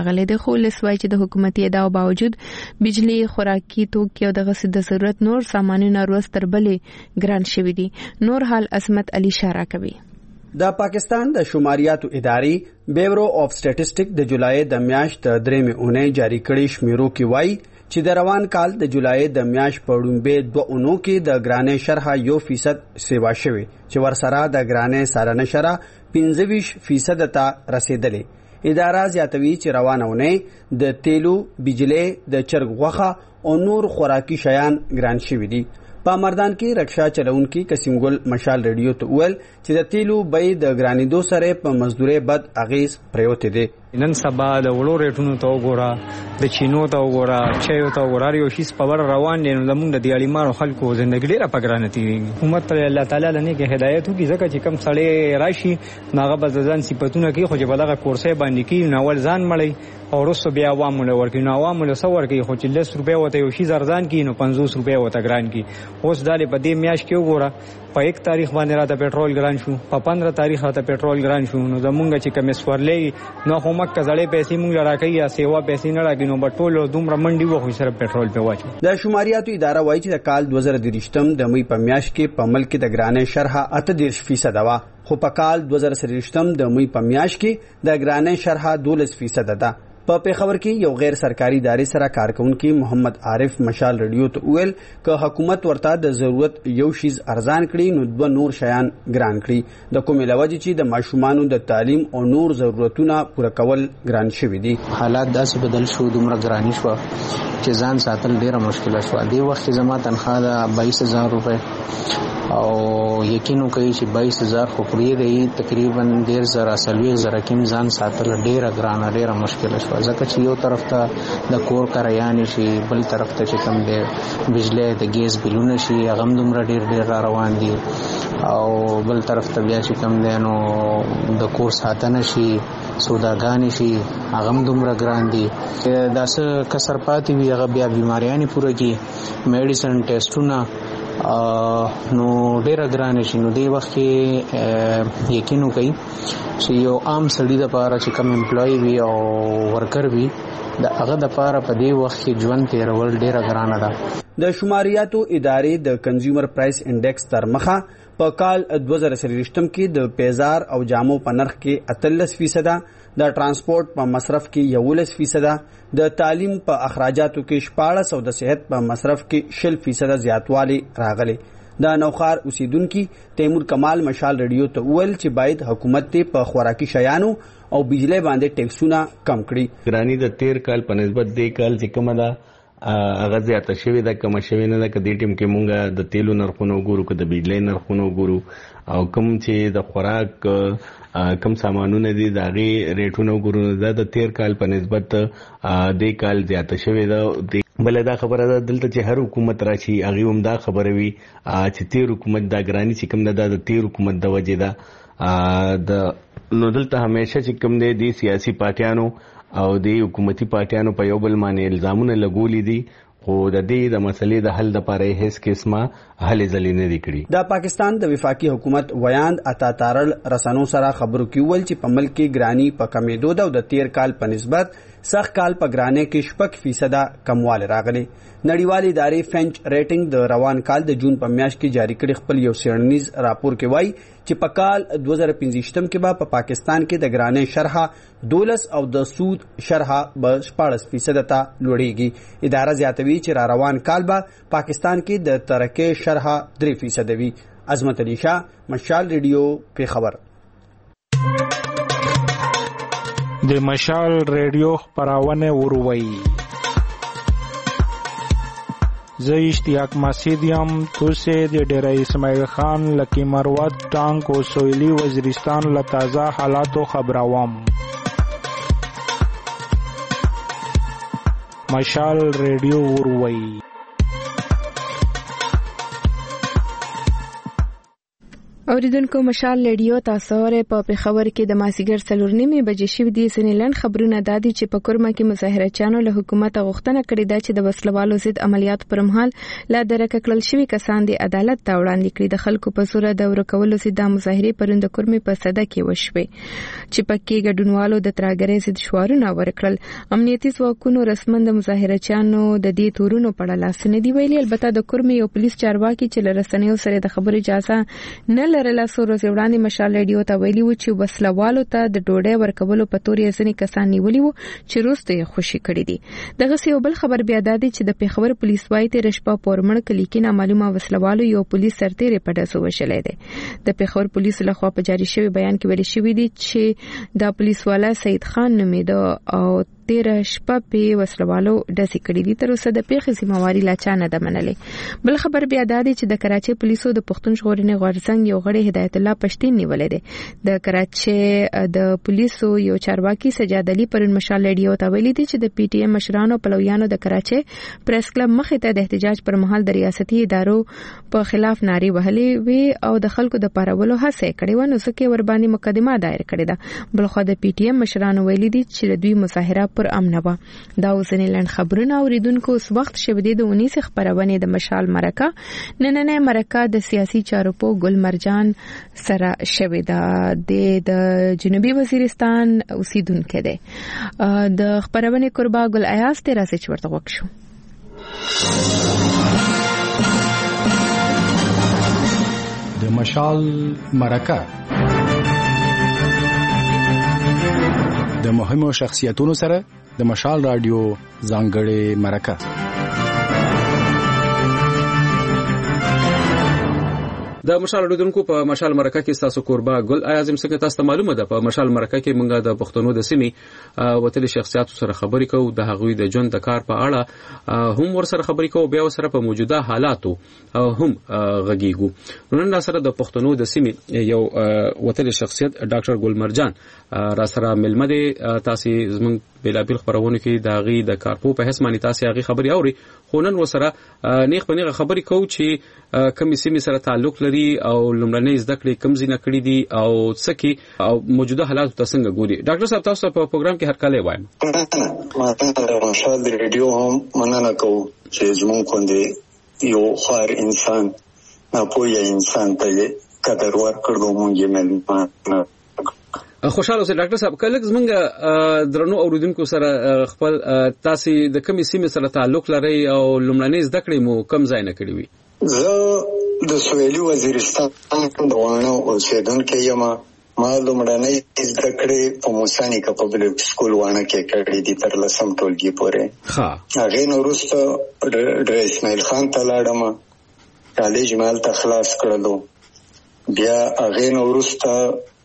خولس وایي چې د حکومتي ادعاو باوجود بجلی خوراکي توکي او د غسل د ضرورت نور سامانونه روز تر بلې ګران شوي دي. نور حال عصمت علي اشاره کوي. د پاکستان د شماریاتو ادارې بیورو اف سټیټسټک د جولای د میاشت د درېمې اونۍ جاری کړي شمیرو کې وایي چې د روان کال د جولای د میاشت په وړاندې دوه اونو کې د ګرانې شرح یو فیصد سیوا شوی چې ورسره د ګرانې سالانه شرح پنځه ویشت فیصد ته رسیدلې. اداره زیاتوي چې روانه اونۍ د تیلو، بجلی، د چرګ غوښه او نور خوراکي شیان ګران شوي دي. په مردان کې رکشا چلونکي قسمګل مشال ریډیو ته ویل چې د تیلو بیې د ګرانېدو سره په مزدوري بد اغیز پریوته دي. نن سبا د وړو ریټونو ته وګوره، د چینو ته وګوره، چایو ته وګوره، یو شی په ور روان دي. نو زموږ د دیالیمانو خلکو ژوندګي ډیره پګرانه تیریږي. حکومت ته الله تعالی لنی کې هدایت وکړي ځکه چې کم سړی راشي ناغه به ځان صفاتونه کوي خو چې بلغه کورسې باندې کوي نو ول ځان مړی او رسو بیا عوامو له ورکی نو عوامو له سور کوي خو چې لس روپیا وته یو شی زرزان کی نو پنځوس روپیا وته ګران کی. اوس دالې په دې میاش کې وګوره په یک تاریخ باندې راته پېټرول ګران شو، په پندرہ تاریخ راته پېټرول ګران شو. نو زمونږ چې کم سورلې نو خو مکه زړې پیسې مونږ راکې یا سیوا پیسې نه راکې نو بټول دومره منډي وو خو سره پېټرول په واچو. د شماریاتو اداره وایي چې د کال دوه زره دریشتم د مې په میاش کې په ملک د ګرانې شرح اته دېرش فیصد وا، خو په کال دوه زره سرشتم د مې په میاش کې د ګرانې شرح دولس فیصد ده. په پیښور کې یو غیر سرکاري ادارې سره کارکونکي محمد عارف مشال ریډیو ته ویل که حکومت ورته د ضرورت یو شیز ارزان کړي نو دوه نور شیان ګران کړي. د کومې لوجې چې د ماشومانو د تعلیم او نور ضرورتونه پوره کول ګران شوي دي. حالات داسې بدل شو، دومره ګرانی شو چې ځان ساتل ډیره مشکله شو. دی وخت زما تنخواه ده بایس هزار روپے او یقینو کوي چې بایس هزار خو پرې دی تقریبا ډیر زره سلوي زره کیم ځان ساتل ډیره ګرانه ډیره مشکله شو ځکه چې یو طرف ته د کور کاریان شي، بل طرف ته چې کم دی بجلی د ګیس بلونه شي هغه هم دومره ډیر ډیر را روان دي او بل طرف ته بیا چې کم دی نو د کور ساتنه شي، سوداګانې شي هغه هم دومره ګران دي. دا څه کسر پاتې وي هغه بیا بیماریانې پوره کی، میډیسن ټیسټونه نو ډیره ګرانه شي. نو دی وخت کې یقینو کوي چې یو عام سړی د پاره چې کم امپلوي وي او ورکر وي د هغه د پاره په دی وخت کې ژوند تیرول ډیره ګرانه ده. د شماریاتو ادارې د کنزیومر پرایس انډیکس تر مخه په کال دوه زره سرشتم کې د پیزار او جامو په نرخ کې اتلس فیصد، د ترانسپورت په مصرف کې یولس فیصد، د تعلیم په اخراجاتو کې شپاړس او د صحت په مصرف کې شل فیصد زیاتوالی راغلی. د نوخار اوسیدونکو تیمور کمال مشال ریډیو ته ویل چې باید حکومت ته په خوراکي شیانو او بجلی باندې ټیکسونه کم کړي. ګرانی د تیر کال په نسبت د کال چې کومه ده هغه زیاته شوې ده، کم شوې نه ده. که دې ټیم کې مونږ د تیلو نرخونه وګورو، که د بجلی نرخونه وګورو او کوم چې د خوراک کم سامانونه دي د هغې ریټونه وګورو دا د تیر کال په نسبت دې کال زیاته شوې ده. بله دا خبره ده دلته چې هر حکومت راشي هغې هم دا خبره وي چې تیر حکومت دا ګراني چې کوم ده دا د تیر حکومت د وجې ده. د نو دلته همیشه چې کوم دی د سیاسي پارټیانو او د حکومتي پارټیانو په یو بل باندې الزامونه لګولي دي خو د دې د مسلې د حل لپاره هیڅ قسمه هلې ځلې نه دي کړي. د پاکستان د وفاقي حکومت ویاند عطا تارل رسنو سره خبرو کې ویل چې په ملک کې ګرانی په کمیدو ده او د تیر کال په نسبت سخت کال په ګرانې کې شپږ فیصد کموالی راغلی. نړیوالې ادارې فینچ ریټینګ د روان کال د جون په میاشت کې جاری کړي خپل یو څېړنیز راپور کې وایي چې په کال دوه زره پنځویشتم کې به په پا پاکستان کې د ګرانې شرح دولس او د سود شرح به شپاړس فیصد ته لوړیږي. اداره زیاتوي چې را روان کال به پاکستان کې د ترکې شرح درې فیصد وي. عظمت علي شاه، مشال ریډیو، پیښور. د مشال ریډیو خپرونه وروي. زه اشتیاق مسعود یم. توسه د ډیره اسماعیل خان لکی مروت ټانک او سویلی وزیرستان له تازه حالاتو خبروم. مشال ریډیو وروي. اوریدونکو مشال ریډیو تاسو ورې په پیښور کې د ماسیګر څلور نیمې بجې شوې دي سنیلن خبرونه دادي چې په کورما کې مظاهرچیانو له حکومت غوښتنه کړې ده چې د وسلوالو ضد عملیات پر مهال لا درک کړل شوی کسان د عدالت ته وړاندې کړي. د خلکو په صورت د ورکولو ضد مظاهره پروند کورمي په صدا کې وشوي چې پکې ګډونوالو د ترګرې ضد شعارونه ورکړل. امنیتي ځواکونو رسمن د مظاهرچیانو د دې تورونو په اړه لاس نه دی ویلي. البته د کورمي او پولیس چارواکي چې لرسنیو سره د خبرو اجازه نه لرله سورو وړاندې مشال ریډیو ته ویلي و چې وسلوالو ته د ډوډۍ ورکولو په تور یې ځنې کسان نیولي وو چې وروسته یې خوشي کړي دي. دغه یو بل خبر بیا دادی چې د پیښور پولیس وايي تیر شپه پورمړ کلی کې نامعلومه وسلوالو یو پولیس سرتیری په داسو وشلې ده. د پیښور پولیس لخوا په جاری شوی بیان کې ویل شوی دی چې د پولیس والا سید خان نومیده او تیر شپه په وسلوالو داسې کړي دي. تر اوسه د پیښې ذمہواری لا چا نه ده منلې. بل خبر بیا دادی چې د کراچي پولیسو د پښتون ژغورنې غورځنګ یو غړی هدایت الله پښتين نیولې ده. د کراچي د پولیسو یو چارواکي سجاد علي پرون مشال ریډیو ته ویلي دي چې د پی ټی ایم مشرانو پلویانو د کراچي پریس کلب مخې ته د احتجاج پر مهال د ریاستي ادارو په خلاف ناري وهلې وي او د خلکو د پارولو هڅه کړې و نو ځکه ور باندې مقدمه دایر کړې ده. بل خو د پی ټی ایم مشرانو ویلي دي چې دوی مظاهره پر امن و. دا وسنی لن خبرونه اوریدونکو اوس وخت شوه د اونیس خبرونه د مشال مرکه نننه مرکه د سیاسي چارو په ګل مرجان سره شوه د د جنوبي وزیرستان اوسیدونکو ده. د خبرونه قربا ګل ایاز تر اسه چورته وښو. د مشال مرکه د مهمو شخصیتونو سره د مشال رادیو ځانګړې مرکه. د مشال رادیو په مشال مرکه کې تاسو قربا ګل اعظم څنګه تاسو معلومه ده په مشال مرکه کې موږ د پښتنو د سیمې وتلي شخصیتو سره خبرې کوو د هغوی د ژوند د کار په اړه هم ور سره خبرې کوو بیا سره په موجوده حالاتو هم غږیږو. نن سره د پښتنو د سیمې یو وتلي شخصیت ډاکټر ګل مرجان را سره ملمه دي. تاسو زموږ بلابل خبرونه کې د غي د کارپو په هیڅ معنی تاسو هغه خبري اوري خو نن وسره نیغ په نیغه خبري کوو چې کوم سیمه سره تعلق لري او لمړنۍ زده کړې کوم ځینې کړې دي او څکي او موجوده حالات تاسو څنګه ګوري. ډاکټر صاحب تاسو په پروګرام کې هر کله وایم ما مشال ریډیو هم مننه کوم چې زموږ کوندې یو خار انسان نه پوهه انسان ته قدر ورکړو مونږ یې مل خوشاله اوسئ. ډاکټر صاحب کله زمونږ درنو اوریدونکو سره خپل تاسو د کومې سیمې سره تعلق لري او لمړنۍ زده کړې مو کم ځای نه کړې وي؟ زه د سویلي وزیرستان د وانه اوسیدونکو یم. ما لمړنۍ زده کړې په موسانی کا پبلک سکول وانه کې کړې دي تر لسم ټولګي پورې. ها هغه نو وروسته ډېر اسماعیل خان ته لاړم کالج مال ته خلاص کړلو. بیا هغه نو وروسته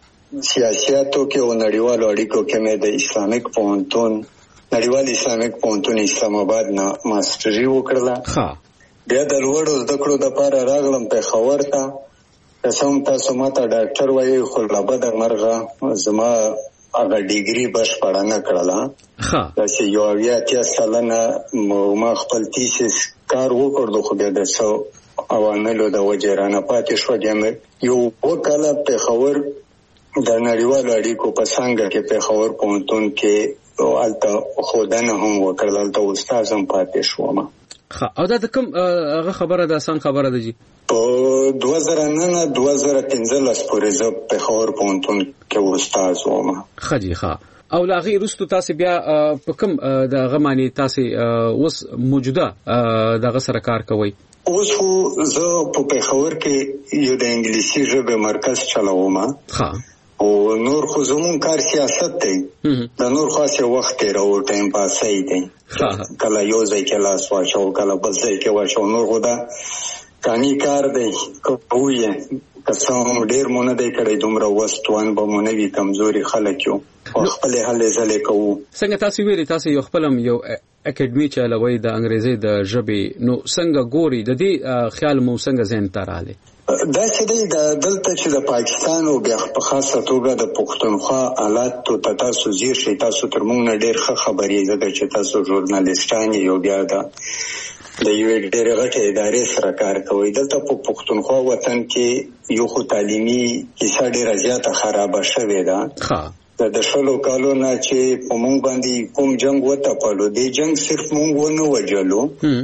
سیاستو کې او نړیوالو اړیکو کې مې د اسلامیک پوهنتون نړیوال اسلامیک پوهنتون اسلام آباد نه ماستري وکړه. بیا د لوړو زده کړو لپاره راغلم پیښور ته. قسم تاسو ماته ډاکټر وایي خو لا بد مرغه زما هغه ډیګري بشپړه نه کړله. ها چې یو بیا چې سالانه ما خپل تیسیس کار وکړو خو بیا د څو عواملو د وجې رانه پاتې شو. د یو وکاله پیښور د نړیوالو اړیکو په څنګه کې پیښور پوهنتون کې الته خودنه هم وکړل الته استاد هم پاتې شوم. ها او دا کوم هغه خبره ده سم خبره ده جی په دوه زره نه دوه زره پنځلس پورې زه پیښور پوهنتون کې استاد وم. خجی ها او لاغي رستو تاسو بیا په کوم د غمانی تاسو اوس موجوده دغه سره کار کوي؟ اوس خو زه په پیښور کې یو د انګلیسي ژبې مرکز چلاوم. ها او نور خو زمون کار سیاست دی. د نور خاصه وخت راو ټایم پاسای دی. کله یو ځای کې لاس واچو کله بل ځای کې واچو نور خو دا کانی کار دی. کوی قسم ډیر مونږ دی کړی دومره وستوان به مونږ وی کمزوري خلک یو خپل حل زله کوو. څنګه تاسو ویلي تاسو یو خپلم یو اکیډمي چلوي د انګریزي د ژبې نو څنګه ګوري د دې خیال مو څنګه ذهن ته راغلی؟ دا چې دی د دلته چې د پاکستان او بیا په خاصه توګه د پښتونخوا حالات ته تاسو زیر شي تاسو تر موږ نه ډیر ښه خبرې ده چې تاسو ژورنالیستان یو بیا دا د یو ډېر غټه ادارې سره کار کوي. دلته په پښتونخوا وطن کې یو خو تعلیمي کیسه ډېره زیاته خرابه شوې ده. د شلو کالو نه چې په مونږ باندې کوم جنگ وتپلو، دی جنگ صرف مونږ ونه وجلو،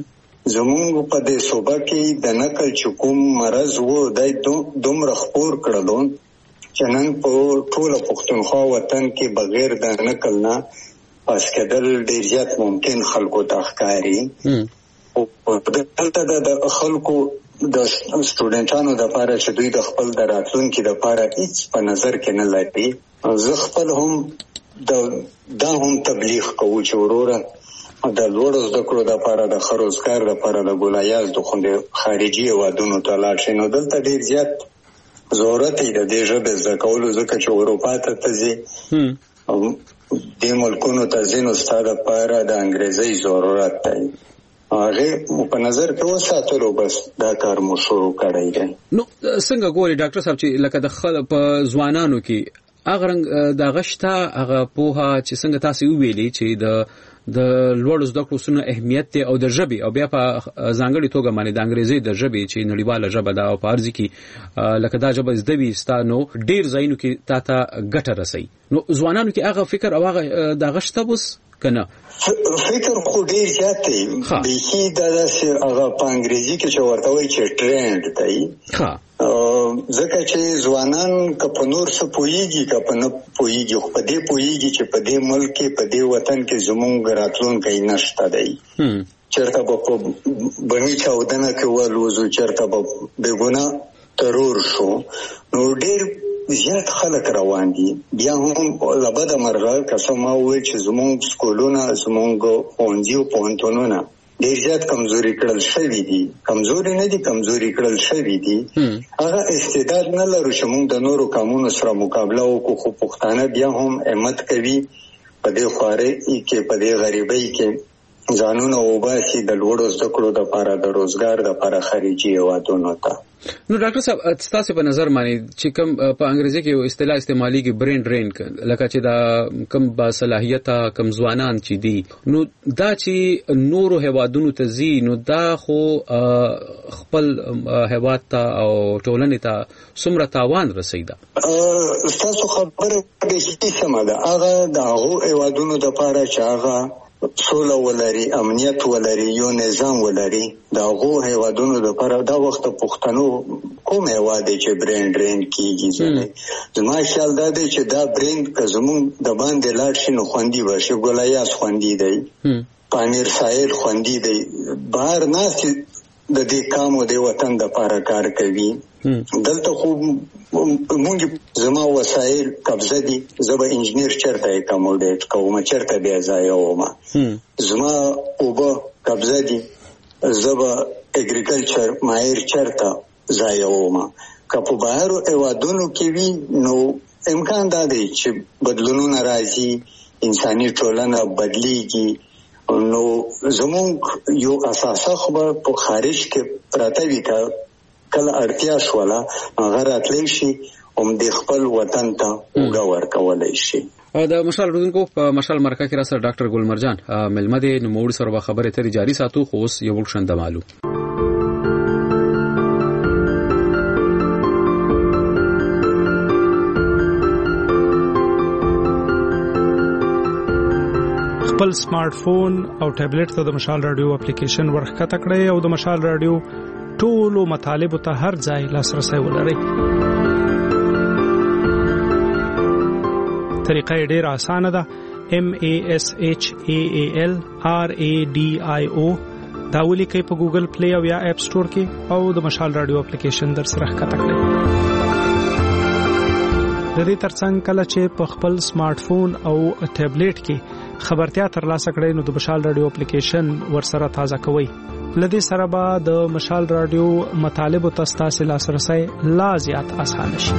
زمونږ په دې صوبه کې د نقل چې کوم مرض و دی دومره خپور کړلو چې نن په ټوله پښتونخوا وطن کې بغیر د نقل نه پاس کېدل ډېر زیات ممکن خلکو ته ښکاري. او دلته د خلکو د سټوډنټانو د پاره چې دوی د خپل د راتلونکي د پاره هیڅ په نظر کې نه لري. زه خپل هم د دا هم تبلیغ کوم چې وروره د لوړو زده کړو د پاره د ښه روزګار د پاره د ګولایاز د خوندې خارجي هېوادونو ته لاړ شي. نو دلته ډېر زیات ضرورت دی د دې ژبې زده کولو، ځکه چې اروپا ته ته ځې، دې ملکونو ته ځې، نو ستا د پاره د انګریزۍ ضرورت دی. هغه په نظر کې وساتلو، بس دا کار مو شروع کړی دی. نو څنګه ګوري ډاکټر صاحب چې لکه د خلک په ځوانانو کې هغه رنګ د غشتا هغه پوها چې څنګه تاسو ویلي چې د د لوړو زده کړو سره اهمیت دی او د ژبې او بیا په ځانګړي توګه باندې د انګریزي د ژبې چې نړیواله ژبه ده او په ارزي کې لکه دا ژبه زده وي ستانو ډیر ځایونو کې تا ته ګټه رسي. نو ځوانانو کې هغه فکر او هغه د غشته بوس کنه فکر خو ډیر زیات دی. بيخي دا داسې هغه په انګریزي کې چې ورته وایي چې ټرند دی. ها ځکه چې ځوانان که په نور څه پوهیږي که په نه پوهیږي، خو په دې پوهیږي چې په دې ملک کې په دې وطن کې زموږ راتلونکی نشته دی. چېرته به په بڼي چاودنه کې ولوځو، چېرته به بېګناه ترور شو. نو ډېر زیات خلک روان دي. بیا هم له بده مرغه که څه ما وویل چې زموږ سکولونه، زموږ ښوونځي او پوهنتونونه ډېر زیات کمزوري کړل شوي دي. کمزوري نه دي، کمزوري کړل شوي دي. هغه استعداد نه لرو چې موږ د نورو قومونو سره مقابله وکړو، خو پښتانه بیا هم همت کوي په دې خوارۍ کې، په دې غریبۍ کې ځانونه وباسي د لوړو زده کړو دپاره، د روزګار دپاره خارجي هېوادونو ته. نو ډاکټر صاحب ستاسو په نظر باندې چې کوم په انګریزي کې یو اصطلاح استعماليږي برین ډرین، لکه چې دا کوم با صلاحیته کم ځوانان چې دي، نو دا چې نورو هیوادونو ته ځي، نو دا خو خپل هیواد ته او ټولنې ته څومره تاوان رسیدا؟ ستاسو خبره به سمه ده. هغه د هغو هیوادونو دپاره چې هغه سوله ولري، امنیت ولري، یو نظام ولري، د هغو هیوادونو دپاره دا وخت پښتنو کوم هیواد دی چې برین ډرین کیږي؟ زما خیال دا دی چې دا برین که زموږ د باندې لاړ شي نو خوندي به شي. ګولیاس خوندي دی، پامیر ساحل خوندي دی، بهر ناستې د دې کام او د وطن دپاره کار کوي. دلته خو مونږ زما وسایل قبضه دي، زه به انجینیر چېرته اکاموډیټ کوم، چېرته بیا ځایوم. زما اوبه قبضه دي، زه به اګریکلچر ماهر چېرته ځایوم. که په بهرو هېوادونو کې وي نو امکان دا دی چې بدلونونه راځي، انساني ټولنه بدلیږي. نو زموږ یو اساسه خبر په خارج کې پراته وي، که کله اړتیا شوله هغه راتلی شي هم د خپل وطن ته اوږه ورکولی شي. د مشال اورېدونکو په مشال مرکه کې را سره ډاکټر ګل مرجان مېلمه دی. نوموړي سره به خبرې ترې جاري ساتو، خو اوس یو وخت د معلوم خپل سمارټ فون او ټابلیټ ته د مشال رادیو اپلیکیشن ورښکته کړئ او د مشال رادیو ټولو مطالبو ته هر ځای لاسرسی ولرئ. طریقه یې ډېره اسانه ده. M A S H A A L R A D I O دا ولیکئ په ګوګل پلی او یا اپ سټور کې او د مشال رادیو اپلیکیشن در سره ښکته کړئ. د دې ترڅنګ کله چې په خپل سمارټ فون او ټابلیټ کې خبرتیا ترلاسه کړئ نو د مشال رادیو اپلیکیشن ورسره تازه کوئ. لدې سره به د مشال رادیو مطالب او تاسو لاسرسي لا زیات اسانه شي.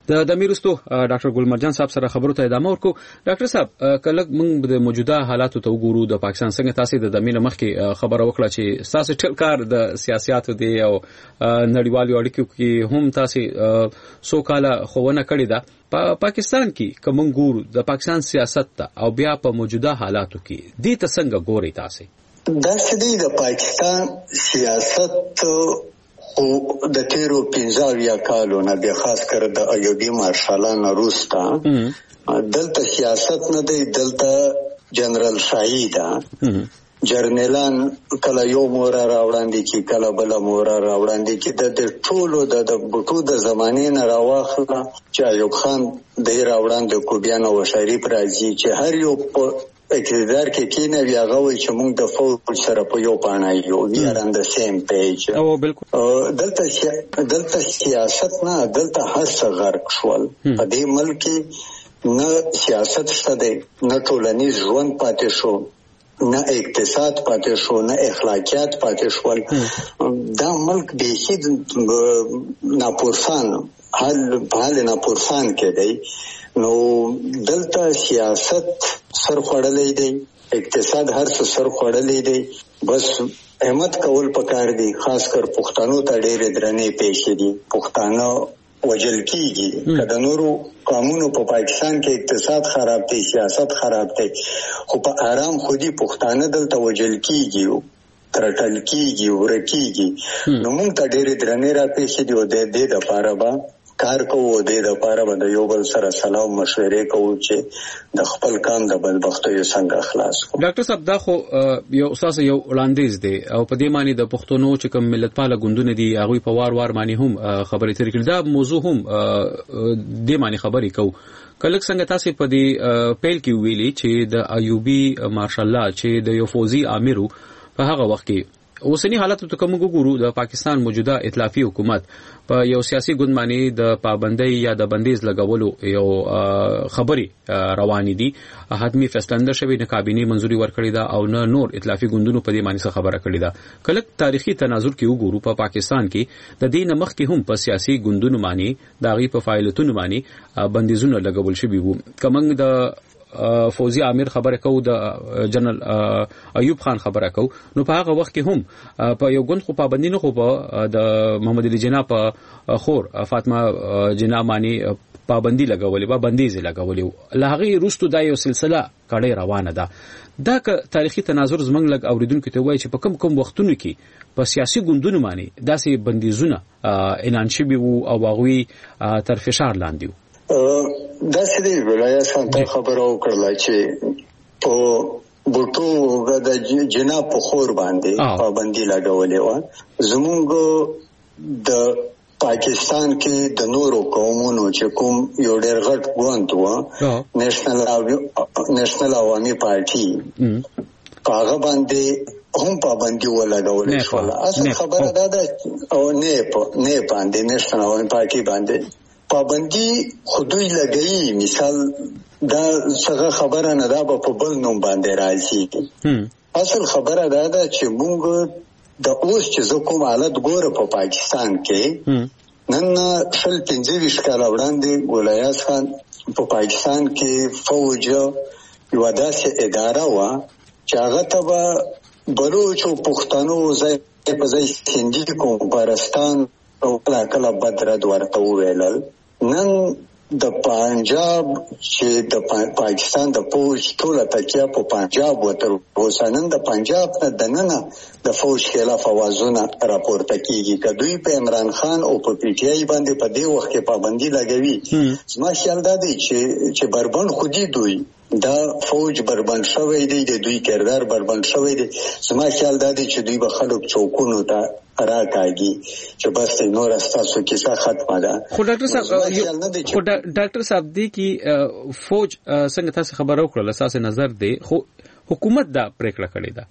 د د میرستو ډاکټر ګلمرجان صاحب سره خبرو ته ادامه ورکو. ډاکټر صاحب کله موږ د موجوده حالاتو ته وګورو د پاکستان څنګه تاسو د دمینه مخکې خبره وکړه چې تاسو ټول کار د سیاستو دی او نړیوالو اړیکو کې هم تاسو سو کاله خوونه کړې ده. په پاکستان کې کوم ګورو د پاکستان سیاست ته او بیا په موجوده حالاتو کې دې ته څنګه ګوري تاسو؟ دا چې د پاکستان سیاست او د تیرو پنځه کالو نه بیا خاص کر د ایوبی مارشالانو روستا دلته سیاست نه دی، دلته جنرال شاهی ده. جرنیلان کله یو مورا راوړاندې کی کله بل مورا راوړاندې کی د ټولو د بوټو د زمانې نه راوخله چې ایوب خان د راوړاندې کو بیا نو شریف راځي چې هر یو اقتدار کې کینه بیا غوي چې موږ د فوج سره په یو پاڼه یو وی ار ان د سیم پیج. او بالکل دلته دلته سیاست نه، دلته هر څه غرق شول. په دې ملک نه سیاست شته دی، نه ټولنیز ژوند پاتې شو، نه اقتصاد پاتې شو، نه اخلاقیات پاتې شول. دا ملک بیخي ناپرسان حال حال ناپرسان کې دی. نو دلته سیاست سر خوړلې دی، اقتصاد هر څه سر خوړلې دی. بس احمد کول پکار دی، خاص کر پښتنو ته ډېر درنې پېښې دي. پښتانه وجل کیږي کله نورو قانونو په پاکستان کې اقتصاد خراب دی، سیاست خراب دی، خو په آرام خودي پښتانه دلته وجل کیږي، ترټل کیږي، ورکیږي. نو موږ ته ډېر درنې را پېښې دي او د دې لپاره به کار کوو، د دې لپاره به د یو بل سره سلام مشورې کوو چې د خپل کام د بدبختیو څنګه خلاص کړو. ډاکټر صاحب دا خو یو اساس یو وړاندیز دی او په دې معنی د پښتونو چې کوم ملتپاله ګوندونه دي هغه په وار وار معنی هم خبرې ترې کړې. دا موضوع هم دې معنی خبرې کوو. کله څنګه تاسو په دې پیل کې ویلي چې د ایوبی ماشاءالله چې د یو فوزي امیرو په هغه وخت کې اوسنی حالت ته کوم وګورو د پاکستان موجوده ائتلافي حکومت په یو سیاسي ګوند باندې د پابندۍ یا د بندیز لګولو یو خبري رواني دي. حتمی فیصله شوی نه کابینه منځوري ورکړی دا او نه نور ائتلافي ګوندونو په دې معنی څه خبره کړی دا. کله تاریخي تناظر کې وګورو په پاکستان کې د دې نمخ کې هم په سیاسي ګوندونو باندې د غي په فعالیتونو باندې بندیزونه لګول شوی وو. کومنګ د فوزي امیر خبره کو، د جنرال ایوب خان خبره کو، نو په هغه وخت کې هم په یو ګوند خو پابندی نه خو په د محمد علي جناح په خور فاطمه جناح باندې پابندی لګولې، با بندیز لګولې. لهغه روستو دا یو سلسله کړي روانه ده. دا که تاریخي تناظر زمنګ لګ اوریدونکو ته وایي چې په کم کم وختونو کې په سیاسي ګوندونو باندې داسې بندیزونه اعلان شوي وو او هغوی تر فشار لاندې وو. دا سړي ولایت څنګه خبرو کړل چې په بوټو د جنا په خور باندې پابندي لګولې و. زموږ د پاکستان کې د نورو قومونو چې کوم یو ډېر غټ ګوند و نېشنل نېشنل عوامي پارټي هغه باندې هم پابندي ولګولې شو. اصل خبره دا ده او نه په نه باندې نېشنل عوامي پارټي باندې پابندی خودوی لګئی. مثال دا څنګه خبره نه ده په بل نوم باندې راځي. اصل خبره دا ده چې موږ د اوس چې کوم حالت ګوره په پاکستان کې نن شل پنځه ویشت کال وړاندې ولایت خان په پاکستان کې فوج یو داسې اداره و چې هغه ته به بلوچ او پښتنو ځای په ځای سندي کوم پرستان او کله کله بدرد ورته ویلل. نن د پنجاب چې د پاکستان د فوج ټوله تکیه په پنجاب وتر اوسنن د پنجاب نه دننه د فوج خلاف اوازونه راپورته کیږي. کدوې په عمران خان او په پی ټی آی باندې په دې وخت کې پابندي لګوي. زما خیال دا دی چې چې بربند خودي دوی دا فوج بربند شوی دی، د دوی کردار بربند شوی دی. زما خیال دا دی چې دوی به خلک چوکونو ته راکاږي چې بس نور استاسو کیسه ختمه ده. خو ډاکټر صاحب خو ډاکټر صاحب دی کی فوج څنګه تاسو خبرو کړل اساس نظر دی خو حکومت دا پریکړه کړې ده.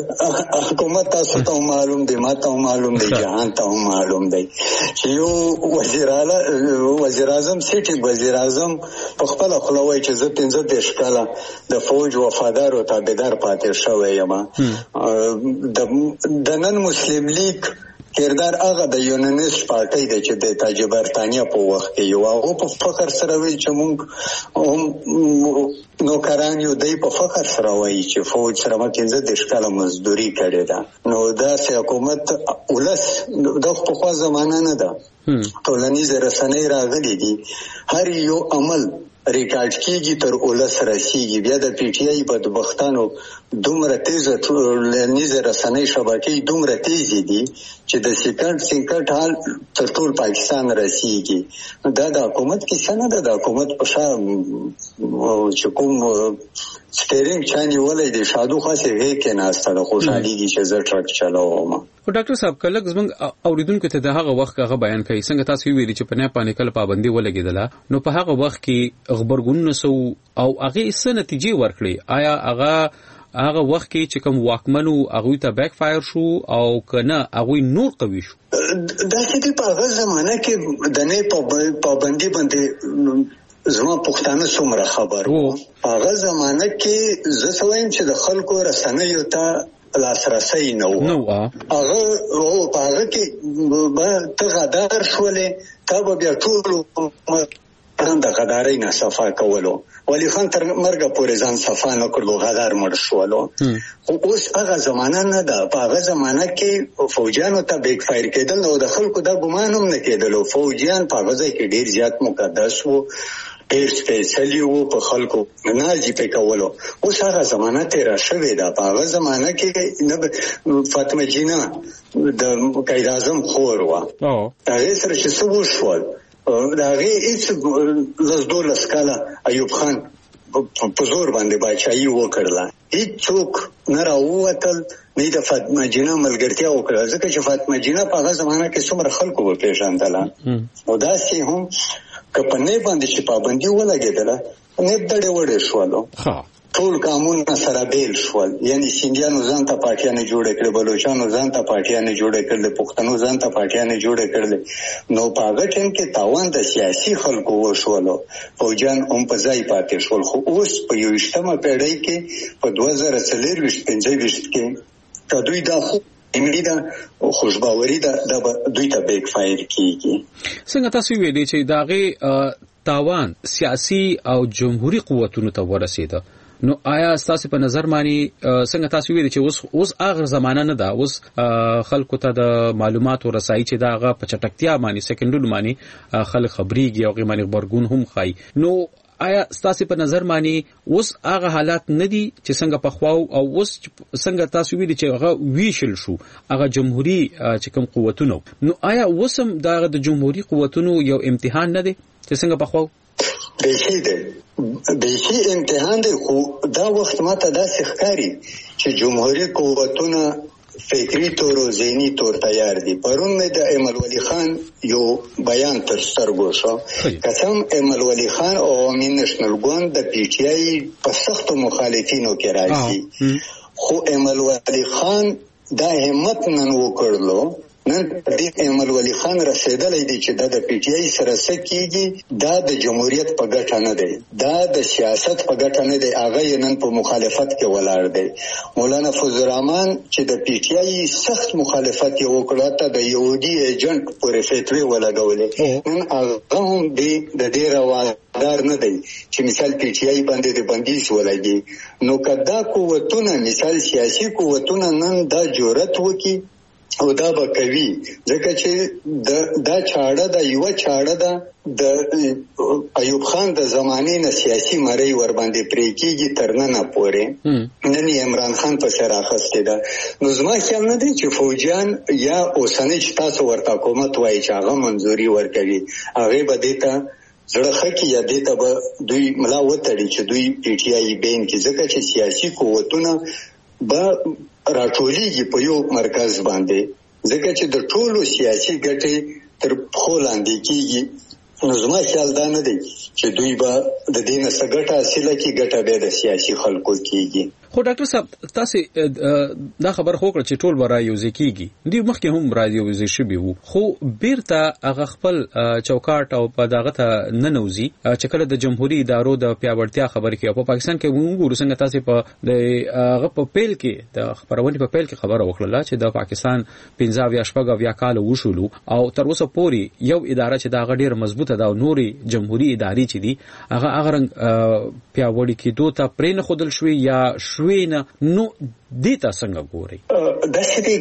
حکومت تاسو ته معلوم دی، ما ته معلوم دی، جهان ته معلوم دی چې یو وزیر اعلی وزیر اعظم سیټي وزیر اعظم په خپل خپلوي چې زه پنځه دیش کاله د فوج وفادار او تابعدار پاتې شوی یم. د نن مسلم لیگ کردار هغه د یونانیست پارټي د چې د تاج برتانیا په وخت کې یو هغه په فخر سره ویل چې موږ هم نوکران یو دی په فخر سره وایي چې فوج سره ما پنځه دېرش کاله مزدوري کړې ده. نو داسې حکومت ولس د پخوا زمانه نه ده. ټولنیزې رسنۍ راغلي دي، هر یو عمل ریکارډ کیږي تر ولس رسیږي. بیا د پی ټی آی بدبختانو دومره تیزه ټولنیزې رسنۍ شبکې دومره تیزې دي چې د سیکرټ سیکرټ حال تر ټول پاکستان رسیږي. دا د حکومت کیسه نه ده. د حکومت په شا چې کوم سټیرینګ چاني ولې د شادو خاصه وې کې ناسته د خوشحالي چې زه ټرک چلاوم. خو ډاکټر صاحب کله زمنګ اوریدونکو ته د هغه وخت هغه بیان کوي څنګه تاسو ویلي چې په نه پانی کله پابندي ولګیدله، نو په هغه وخت کې خبرګون نسو او هغه څه نتیجې ورکړي؟ آیا هغه هغه وخت کې چې کوم واکمنو هغه ته بیک فایر شو او کنه هغه نور قوي شو؟ دا چې په هغه زمانہ کې د نه پابندي باندې زما پښتانه څومره خبر وو. هغه زمانہ کې زه سوایم چې د خلکو رسنیو ته لاسرسي نه و. هغه او هغه کې به ته غدار شولې، تا به بیا ټول د غدارۍ نه صفا کولو. ولی خان تر مرګه پورې ځان صفا نه کړلو، غدار مړ شولو. خو اوس هغه زمانہ نه ده. په هغه زمانہ کې فوجیانو ته بیک فایر کېدل نو د خلکو دا ګمان هم نه کېدلو. فوجیان په هغه ځای کې ډیر زیات مقدس وو، ډیر سپیشلی وو، په خلکو نازي په کولو. اوس هغه زمانہ تیر شوې ده. په هغه زمانہ کې فاطمه جینا د قائد اعظم خور و. هغه سره چې څه وشول دا غي هیڅ لزدور لسکاله ایوب خان په زور باندې بچایي وکړله. هیڅ څوک نه راووتل نه د فاطمه جینا ملګرتیا وکړه، ځکه چې فاطمه جینا په هغه زمانہ کې څومره خلکو وپېژندله. او داسې هم که په نه باندې چې پابندي ولګېدله نه دړې وړې شولو، ټول قانون سره بیل شول. یعنی سیندیانو ځان ته پارټیانه جوړ کړل، بلوچستانو ځان ته پارټیانه جوړ کړل، پښتنو ځان ته پارټیانه جوړ کړل. نو په هغه ټیم کې تاوان د سیاسي خلکو وشولو، فوجان هم په ځای پاتې شول. خو اوس په یویشتمه پیړۍ کې په دوه زره څلورویشت پنځه ویشت کې کدوې دا خو امید او خوشباوري دا د دوی ته بیک فایر کیږي. څنګه تاسو ویلي چې داغه تاوان سیاسي او جمهوریت قوتونو ته ورسېده، نو آیا تاسو په نظر مانی څنګه تاسو ویلي چې اوس اوس هغه زمانہ نه ده، اوس خلکو ته د معلوماتو رسایي چې دا هغه په چټکتیا مانی سکندونو مانی خلک خبريږي او غیمانی خبرګون هم خای. نو آیا تاسو په نظر مانی اوس هغه حالات نه دي چې څنګه په خواو او اوس څنګه تاسو ویلي چې هغه ویشل شو هغه جمهوریت چې کوم قوتونو، نو آیا اوسم دا د جمهوریت قوتونو یو امتحان نه دی چې څنګه په خواو؟ بیخي دی بیخي امتحان دی. خو دا وخت ماته داسې ښکاري چې جمهوریت قوتونه فکری طور او ذهني طور تیار دي. پرون مې د ایمل ولی خان یو بیان تر سترګو شو. قسم ایمل ولی خان او عوامي نېشنل ګوند د پی ټی آی په سختو مخالفینو کې راځي، خو ایمل ولی خان دا همت نن وکړلو. نن دې ایمل ولی خان رسیدلې دي چې د پی ټی آی سره سکیږي، دا د جمهوریت په ګټه نه دی، دا د سیاست په ګټه نه دی. هغه نن په مخالفت کې ولاړ دی. مولانا فضل الرحمن چې د پی ټی آی سخت مخالفت یې وکړه، ته د یهودي ایجنټ پورې فتوی ولګولې. نن هغه هم د دې روادار نه دی چې مثال پی ټی آی باندې د بندیز ولګي. نو کدا قوتونه مثال سیاسي قوتونه نن دا جرأت وکړي او دا به کوي، ځکه چې د دا چاړه د یو چاړه د د ایوب خان د زمانې نه سیاسي مړی ور باندې پرې کېږي تر نن پورې. نن عمران خان په سر اخستې ده. نو زما خیال نه دی چې فوجیان یا اوسنۍ چې تاسو ورته حکومت وایي چې هغه منځوري ورکوي، هغه به دې ته زړه خکې یا دې ته به دوی ملا وتړي چې دوی پی ټی آی بین کې، ځکه چې سیاسي قوتونه به راټولېږي په یو مرکز باندې، ځکه چې د ټولو سیاسي ګټې تر پښو لاندې کېږي. نو زما خیال دا نه دی چې دوی به د دې نه څه ګټه حاصله کړي، ګټه به د سیاسي خلکو کېږي. خو ډاکټر صاحب تاسو دا خبر خو کړ چې ټول برای یو ځکیږي دی مخکې هم رادیو وزیر شوی وو خو بیرته هغه خپل چوکاټ او په دغه ته ننوزي چې کله د جمهوریت ادارو د پیاوړتیا خبرې کوي په پاکستان کې وګورو څنګه تاسو په د هغه په پیل کې د خبرونه په پیل کې خبره وکړه چې د پاکستان پنځه یا شپږ یا کال وشولو او تر اوسه پورې یو اداره چې دا غډیر مضبوطه ده او نوري جمهوریت ادارې چې دي هغه هغه رنګ پیاوړی کېدو ته پرې نه خودل شوی یا شوی نه نو دیتا څنګه ګوري د سړي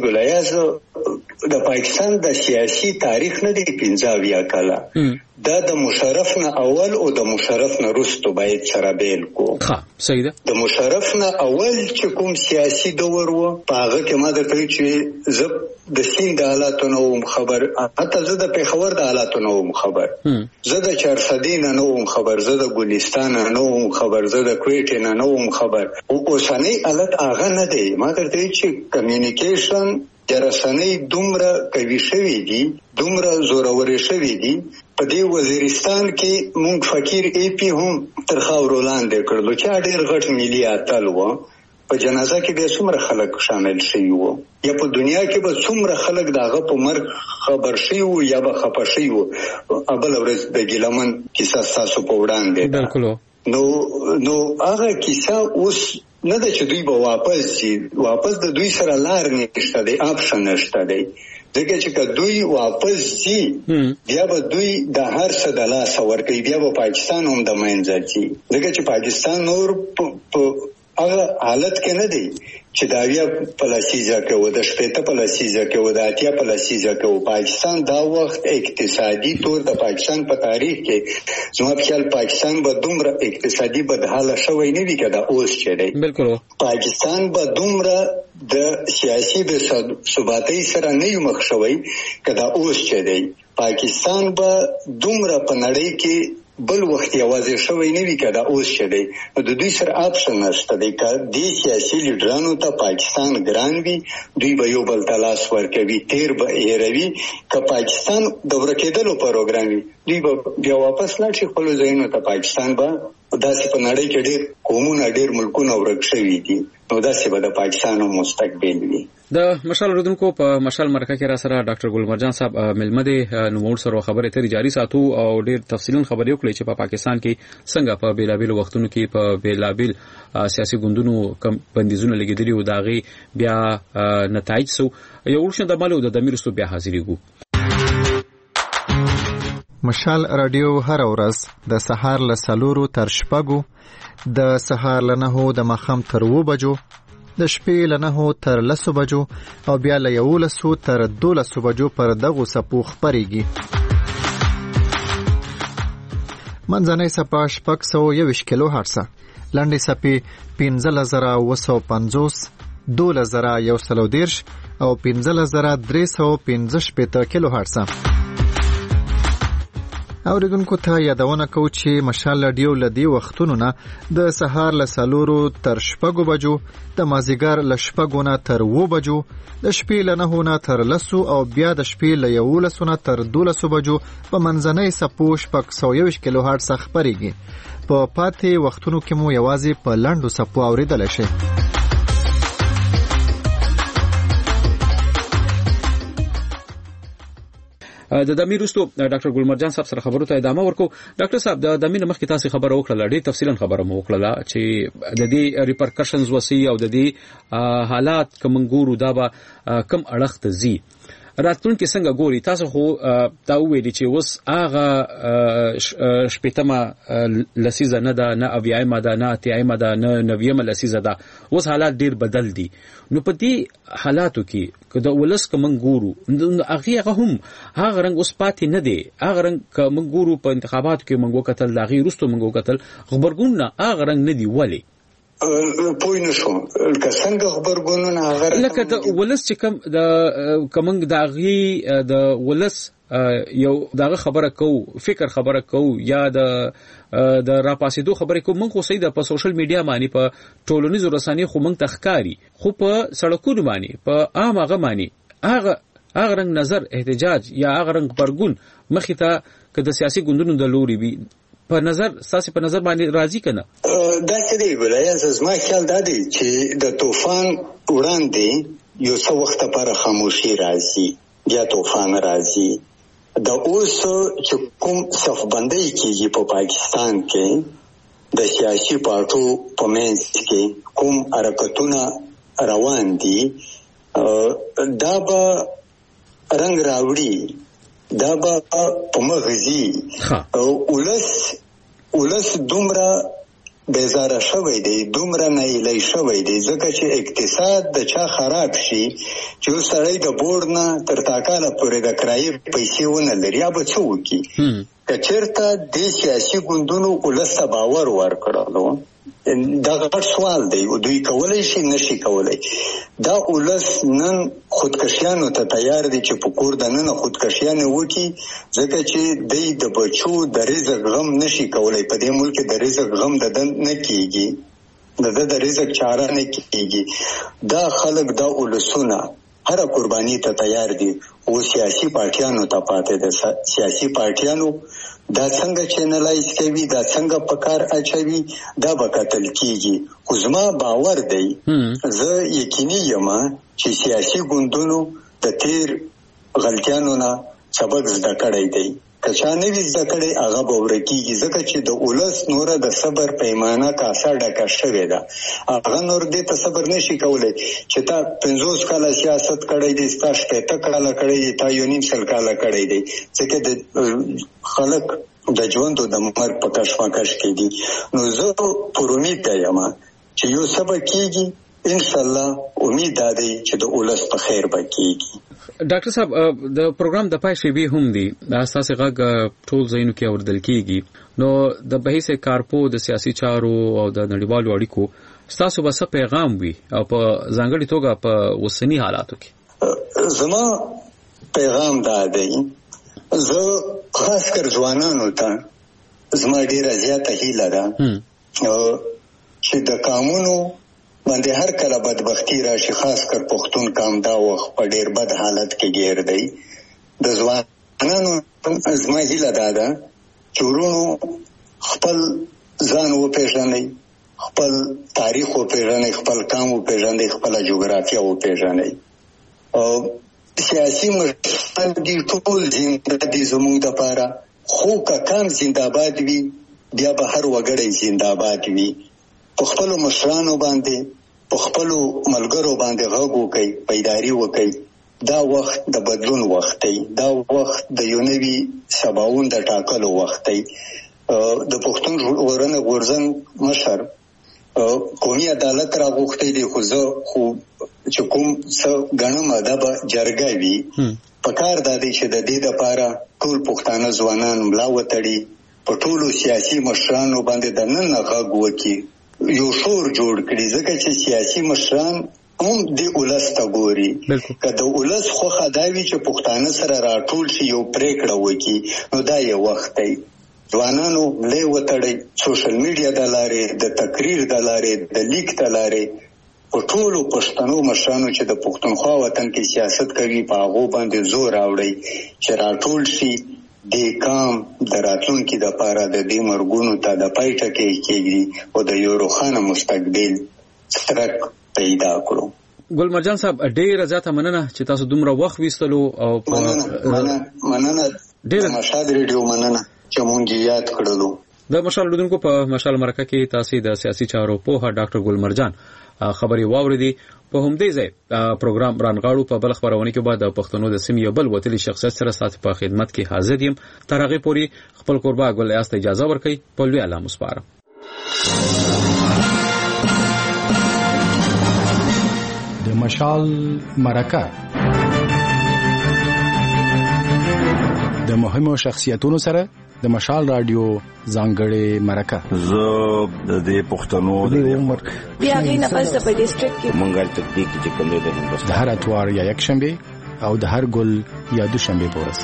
ګولایاز د پاکستان د سیاسي تاریخ نه دی پنځه یا کاله دا د مشرف نه اول او د مشرف نه وروسته باید سره بیل کو ها صحیح ده د مشرف نه اول چې کوم سیاسي دور و پاغه کې ما درته چې زب د سین د حالاتو نو خبر حتی زه د پیښور د حالاتو نو خبر زه د چارسدین نو خبر زه د ګلستان نو خبر زه د کویټ نه نو خبر او اوسنۍ حالت هغه نه دی ما درته چې کمیونیکیشن جرسنۍ دومره کوي شوی دي دومره زورور شوی دي په دې وزیرستان کې مونږ فقیر ای پی هم تر خاورو لاندې کړلو چې ډېر غټ ملي اتل و په جنازه کې به څومره خلک شامل شي وو یا په دنیا کې به څومره خلک داغه په مرګ خبر شي وو یا به خپه شي وو ابل ورځ د ګیلمن کیسه تاسو په وړاندې بالکل نو نو هغه کیسه اوس نه د چې دوی به واپس شي واپس د دوی سره لار نشته دی آپشن نشته دی ځکه چې دوی واپس شي بیا به دوی د هر څه د لاس ورکوي بیا به پاکستان هم د منځ شي ځکه چې پاکستان نور په هغه حالت کې نه دی چې دا بیا پلاسیزه کې و د شپېته پلاسیزه کې و د اتیا پلاسیزه کې و پاکستان دا وخت اقتصادي طور د پاکستان په تاریخ کې زما په خیال پاکستان به دومره اقتصادي بدحاله شوی نه وي که دا اوس چې دی بالکل پاکستان به دومره د سیاسي بې ثباتۍ سره نه یو مخ شوی که دا اوس چې دی پاکستان به دومره په نړۍ کې بل وخت یوازې شوی نه وي که دا اوس چې دی نو د دوی سره آپشن نشته دی که دې سیاسي لیډرانو ته پاکستان ګران وي دوی به یو بل ته لاس ورکوي تیر به هېروي که پاکستان د ورکېدلو پروګرام وي دوی به بیا واپس لاړ شي خپلو ځایونو ته پاکستان به داسې په نړۍ کې ډېر قومونه ډېر ملکونه ورک شوي دي نو داسې به د پاکستان مستقبل وي د مشال اوریدونکو په مشال مرکه کې را سره ډاکټر ګلمرجان صاحب ملمه دي نو موږ سره خبرې ترې جاری ساتو او ډېر تفصیلا خبرې وکړي چې په پاکستان کې څنګه په بیلابیل وختونو کې په بیلابیل سیاسي ګوندونو کم بندیزونه لګیدلي او داغي بیا نتایج سو یو ورشن د مالو د دمیرستو بیا حاضرېږو مشال رادیو هر ورځ د سهار له سلورو تر شپږو د سهار له نهو د ماښام تر اوو بجو د شپې له نهو تر لسو بجو او بیا له یولسو تر دولسو بجو پر دغو څپو خپرېږي منځنۍ څپه شپږ سوه یوویشت کیلو هرټزه لنډې څپې پنځلس زره اوه سوه پنځوس دولس زره یو سل او دېرش او پنځلس زره درې سوه پنځه شپېته کیلو هرټزه اوریدونکو ته یادونه کوو چې مشال رادیو له دې وختونو نه د سهار له څلورو تر شپږو بجو د مازدیګر له شپږو نه تر اوو بجو د شپې له نهو نه تر لسو او بیا د شپې له یولسو نه تر دولسو بجو په منځنۍ څپو شپږ سوه یوویشت کیلو هرټزه خپرېږي په پاتې وختونو کې مو یوازې په لنډو څپو اورېدلی شئ د دمیر وروسته ډاکټر ګلمرجان صاحب سره خبرو ته ادامه ورکو. ډاکټر صاحب د دمیر مخکې تاسو خبره وکړه ډېر تفصیلا خبره مو وکړه چې د دې ریپرکشنز وسی او د دې حالات کوم ګورو دا به کم اړخ ته زی راتلونکي څنګه ګوري تاسو خو دا ویلي چې اوس هغه شپېتمه لسیزه نه ده نه اویایمه ده نه اتیایمه ده نه نویمه لسیزه ده اوس حالات ډیر بدل دي نو په دې حالاتو کې که د ولس که موږ ګورو هغې هغه هم هغه رنګ اوس پاتې نه دی هغه رنګ که موږ ګورو په انتخاباتو کې موږ وکتل د هغې وروسته موږ وکتل غبرګونونه هغه رنګ نه دي ولې پوه نه شوم که څنګه غبرګونونه هغه لکه د ولس چې کوم د که موږ د هغې د ولس یو دغه خبره کوو فکر خبره کوو یا د د راپاسېدو خبرې کوو موږ خو صحیح ده په سوشل میډیا باندې په ټولنیزو رسنیو خو موږ ته ښکاري خو په سړکونو باندې په عام هغه باندې هغه هغه رنګ نظر احتجاج یا هغه رنګ غبرګون مخې ته که د سیاسي ګوندونو د لوري وي په نظر ساسي په نظر باندې راځي کنه دا څه دی ولای زما خیال دا دی چې د طوفان وړاندې یو څو وخت لپاره خاموشي راځي یا طوفان راځي د اوس چې کوم صفبندۍ کېږي په پاکستان کې د سیاسي پارټو په منځ کې کوم حرکتونه روان دي دا به رنگ راوړي دا به په مغزي ولس ولس دومره بیزاره شوی دی دومره نایلی شوی دی ځکه چې اقتصاد د چا خراب شي چې یو سړی د بورډ نه تر تاکاله پورې د کرایې پیسې ونه لري یا به څه وکړي که چېرته دې سیاسي ګوندونو ولس ته باور ورکړلو دا غټ سوال دی دوی کولای شي نشي کولای دا ولس نن خودکشیانو ته تیار دي چې په کور د نن خودکشیانه وکي ځکه چې دوی د بچو د رزق غم نشي کولای په دې ملک د رزق غم د دن نه کیږي د د رزق چاره نه کیږي دا خلک دا ولسونه هر قرباني ته تیار دي او سیاسي پارټیانو ته پاتې ده سیاسي پارټیانو دا څنګه چینلایز کوي دا څنګه په کار اچوي دا به کتل کیږي خو زما باور دی زه یقیني یم چې سیاسي ګوندونو د تیر غلطیانو نه سبق زده کړی دی که چا نه وي زده کړی هغه به ورکېږي ځکه چې د ولس نوره د صبر پیمانه کاسه ډکه شوې ده هغه نور دې ته صبر نشي کولی چې تا پنځوس کاله سیاست کړی دی ستا شپېته کاله کړی دی تا یو نیم سل کاله کړی دی ځکه د خلک د ژوند او د مرګ په کشمکش کې دي نو زه پر امید یم چې یو څه به کېږي انشاءالله امید دا دی چې د ولس په خیر به کېږي ډاکټر صاحب د پروګرام د پای شیبې هم دي اساسي غږ ټول ځایونو کې اوریدل کیږي نو د بحث کارپو د سیاسي چارو او د نړیوالو اړیکو ستاسو به څه پیغام وي او په ځانګړي توګه په اوسنی حالاتو کې زما پیغام دا دی زه خاص کر ځوانانو ته زما ډیره زیاته هیله ده چې د قانونو باندې هر کله بدبختی راشي خاص کر پښتون قام دا وخت په ډیر بد حالت کې ګیر دی د ځوانانو زما هیله ده چې ورونو خپل ځان وپېژنئ خپل تاریخ وپېژنئ خپل قام وپېژنئ خپل جغرافیه وپېژنئ او سیاسي مشران دي ټول زنده دي زموږ دپاره خو که کام زنده‌باد وي بیا به هر وګړی زنده‌باد وي په خپلو مشرانو باندې په خپلو ملګرو باندې غږ وکړئ بیداري وکړئ دا وخت د بدلون وخت دی دا وخت د یو نوي سباوون د ټاکلو وخت دی د پښتون ژغورنې غورځنګ مشر قومي عدالت راغوښتی دی خو زه خو چې کوم څه ګڼم دا به جرګه وي پکار دا دی چې د دې دپاره ټول پښتانه ځوانان ملا وتړي په ټولو سیاسي مشرانو باندې د نن غږ وکړي یو شور جوړ کړي ځکه چې سیاسي مشران هم د ولس ته ګوري که د ولس خوښه دا وي چې پښتانه سره راټول شي یو پریکړه وکړي نو دا یو وخت دی ځوانانو ملې وتړئ سوشل میډیا د لارې د تقریر د لارې د لیک د لارې په ټولو پښتنو مشرانو چې د پښتونخوا وطن کې سیاست کوي په هغو باندې زور راوړئ چې راټول شي د کام د راتلونکي د پاره د دې مرګونو ته د پای ټکی کېږي او د یو روښانه مستقبل څرک پیدا کړو ګل مرجان صاحب ډېر زیاته مننه چې تاسو دومره وخت ویستلو او مننه مننه ډېر مشال ریډیو مننه چې مونږ یاد کړلو د مشال لودونکو په مشال مرکه کې تاسو د سیاسي چارو په ډاکټر ګل مرجان خبري واوریدي په همدې ځای پروګرام رانغاړو په بل خبرونه کې بعد د پښتنو د سیمې یو بل وتلی شخصیت سره ساتي په خدمت کې حاضر یم تر هغه پوري خپل قربا ګل یاست اجازه ورکړي په لوی الله مسپاره د مشال مرکه د مهمو شخصیتونو سره د مشال رادیو ځانګړې مرکه زه د دې پښتنو د عمر بیا غي نه پس په ډیسټریکټ کې مونږه تدقیق چې کوم دی د هندوستان د هر اتوار یا یک شنبه او د هر ګل یا دو شنبه پورس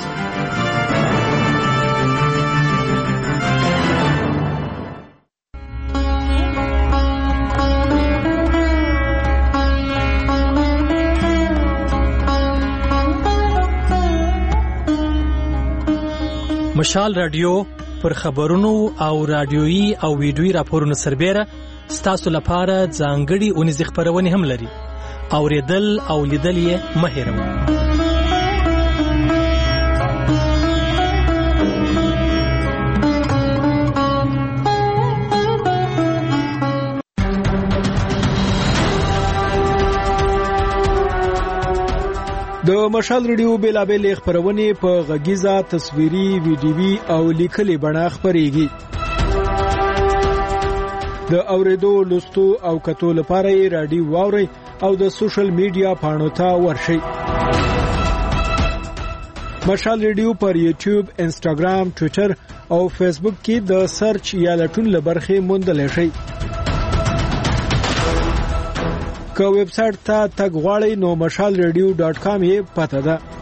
مشال رادیو پر خبرونو او رادیويي او ویډیويي راپورونو سربېره ستاسو لپاره ځانګړي اونیز خبرونه هم لري. اوریدل او لیدل یې مه هېروئ. د مشال ریډیو بیلابېل خبرونه په غږیزه، تصویري، ویډیوي او لیکلي بڼه خبريږي. د اوریدو، لوستو او کتو لپاره یې رادیو واوري او د سوشل میډیا پاڼو ته ورشئ. مشال ریډیو پر یوټیوب، انسټاګرام، ټوئیټر او فیسبوک کې د سرچ یا لټون لبرخې موندلی شئ. که ویب سټ ته تګ غواړئ نو مشال ریډیو ډاټ کام یې پته ده.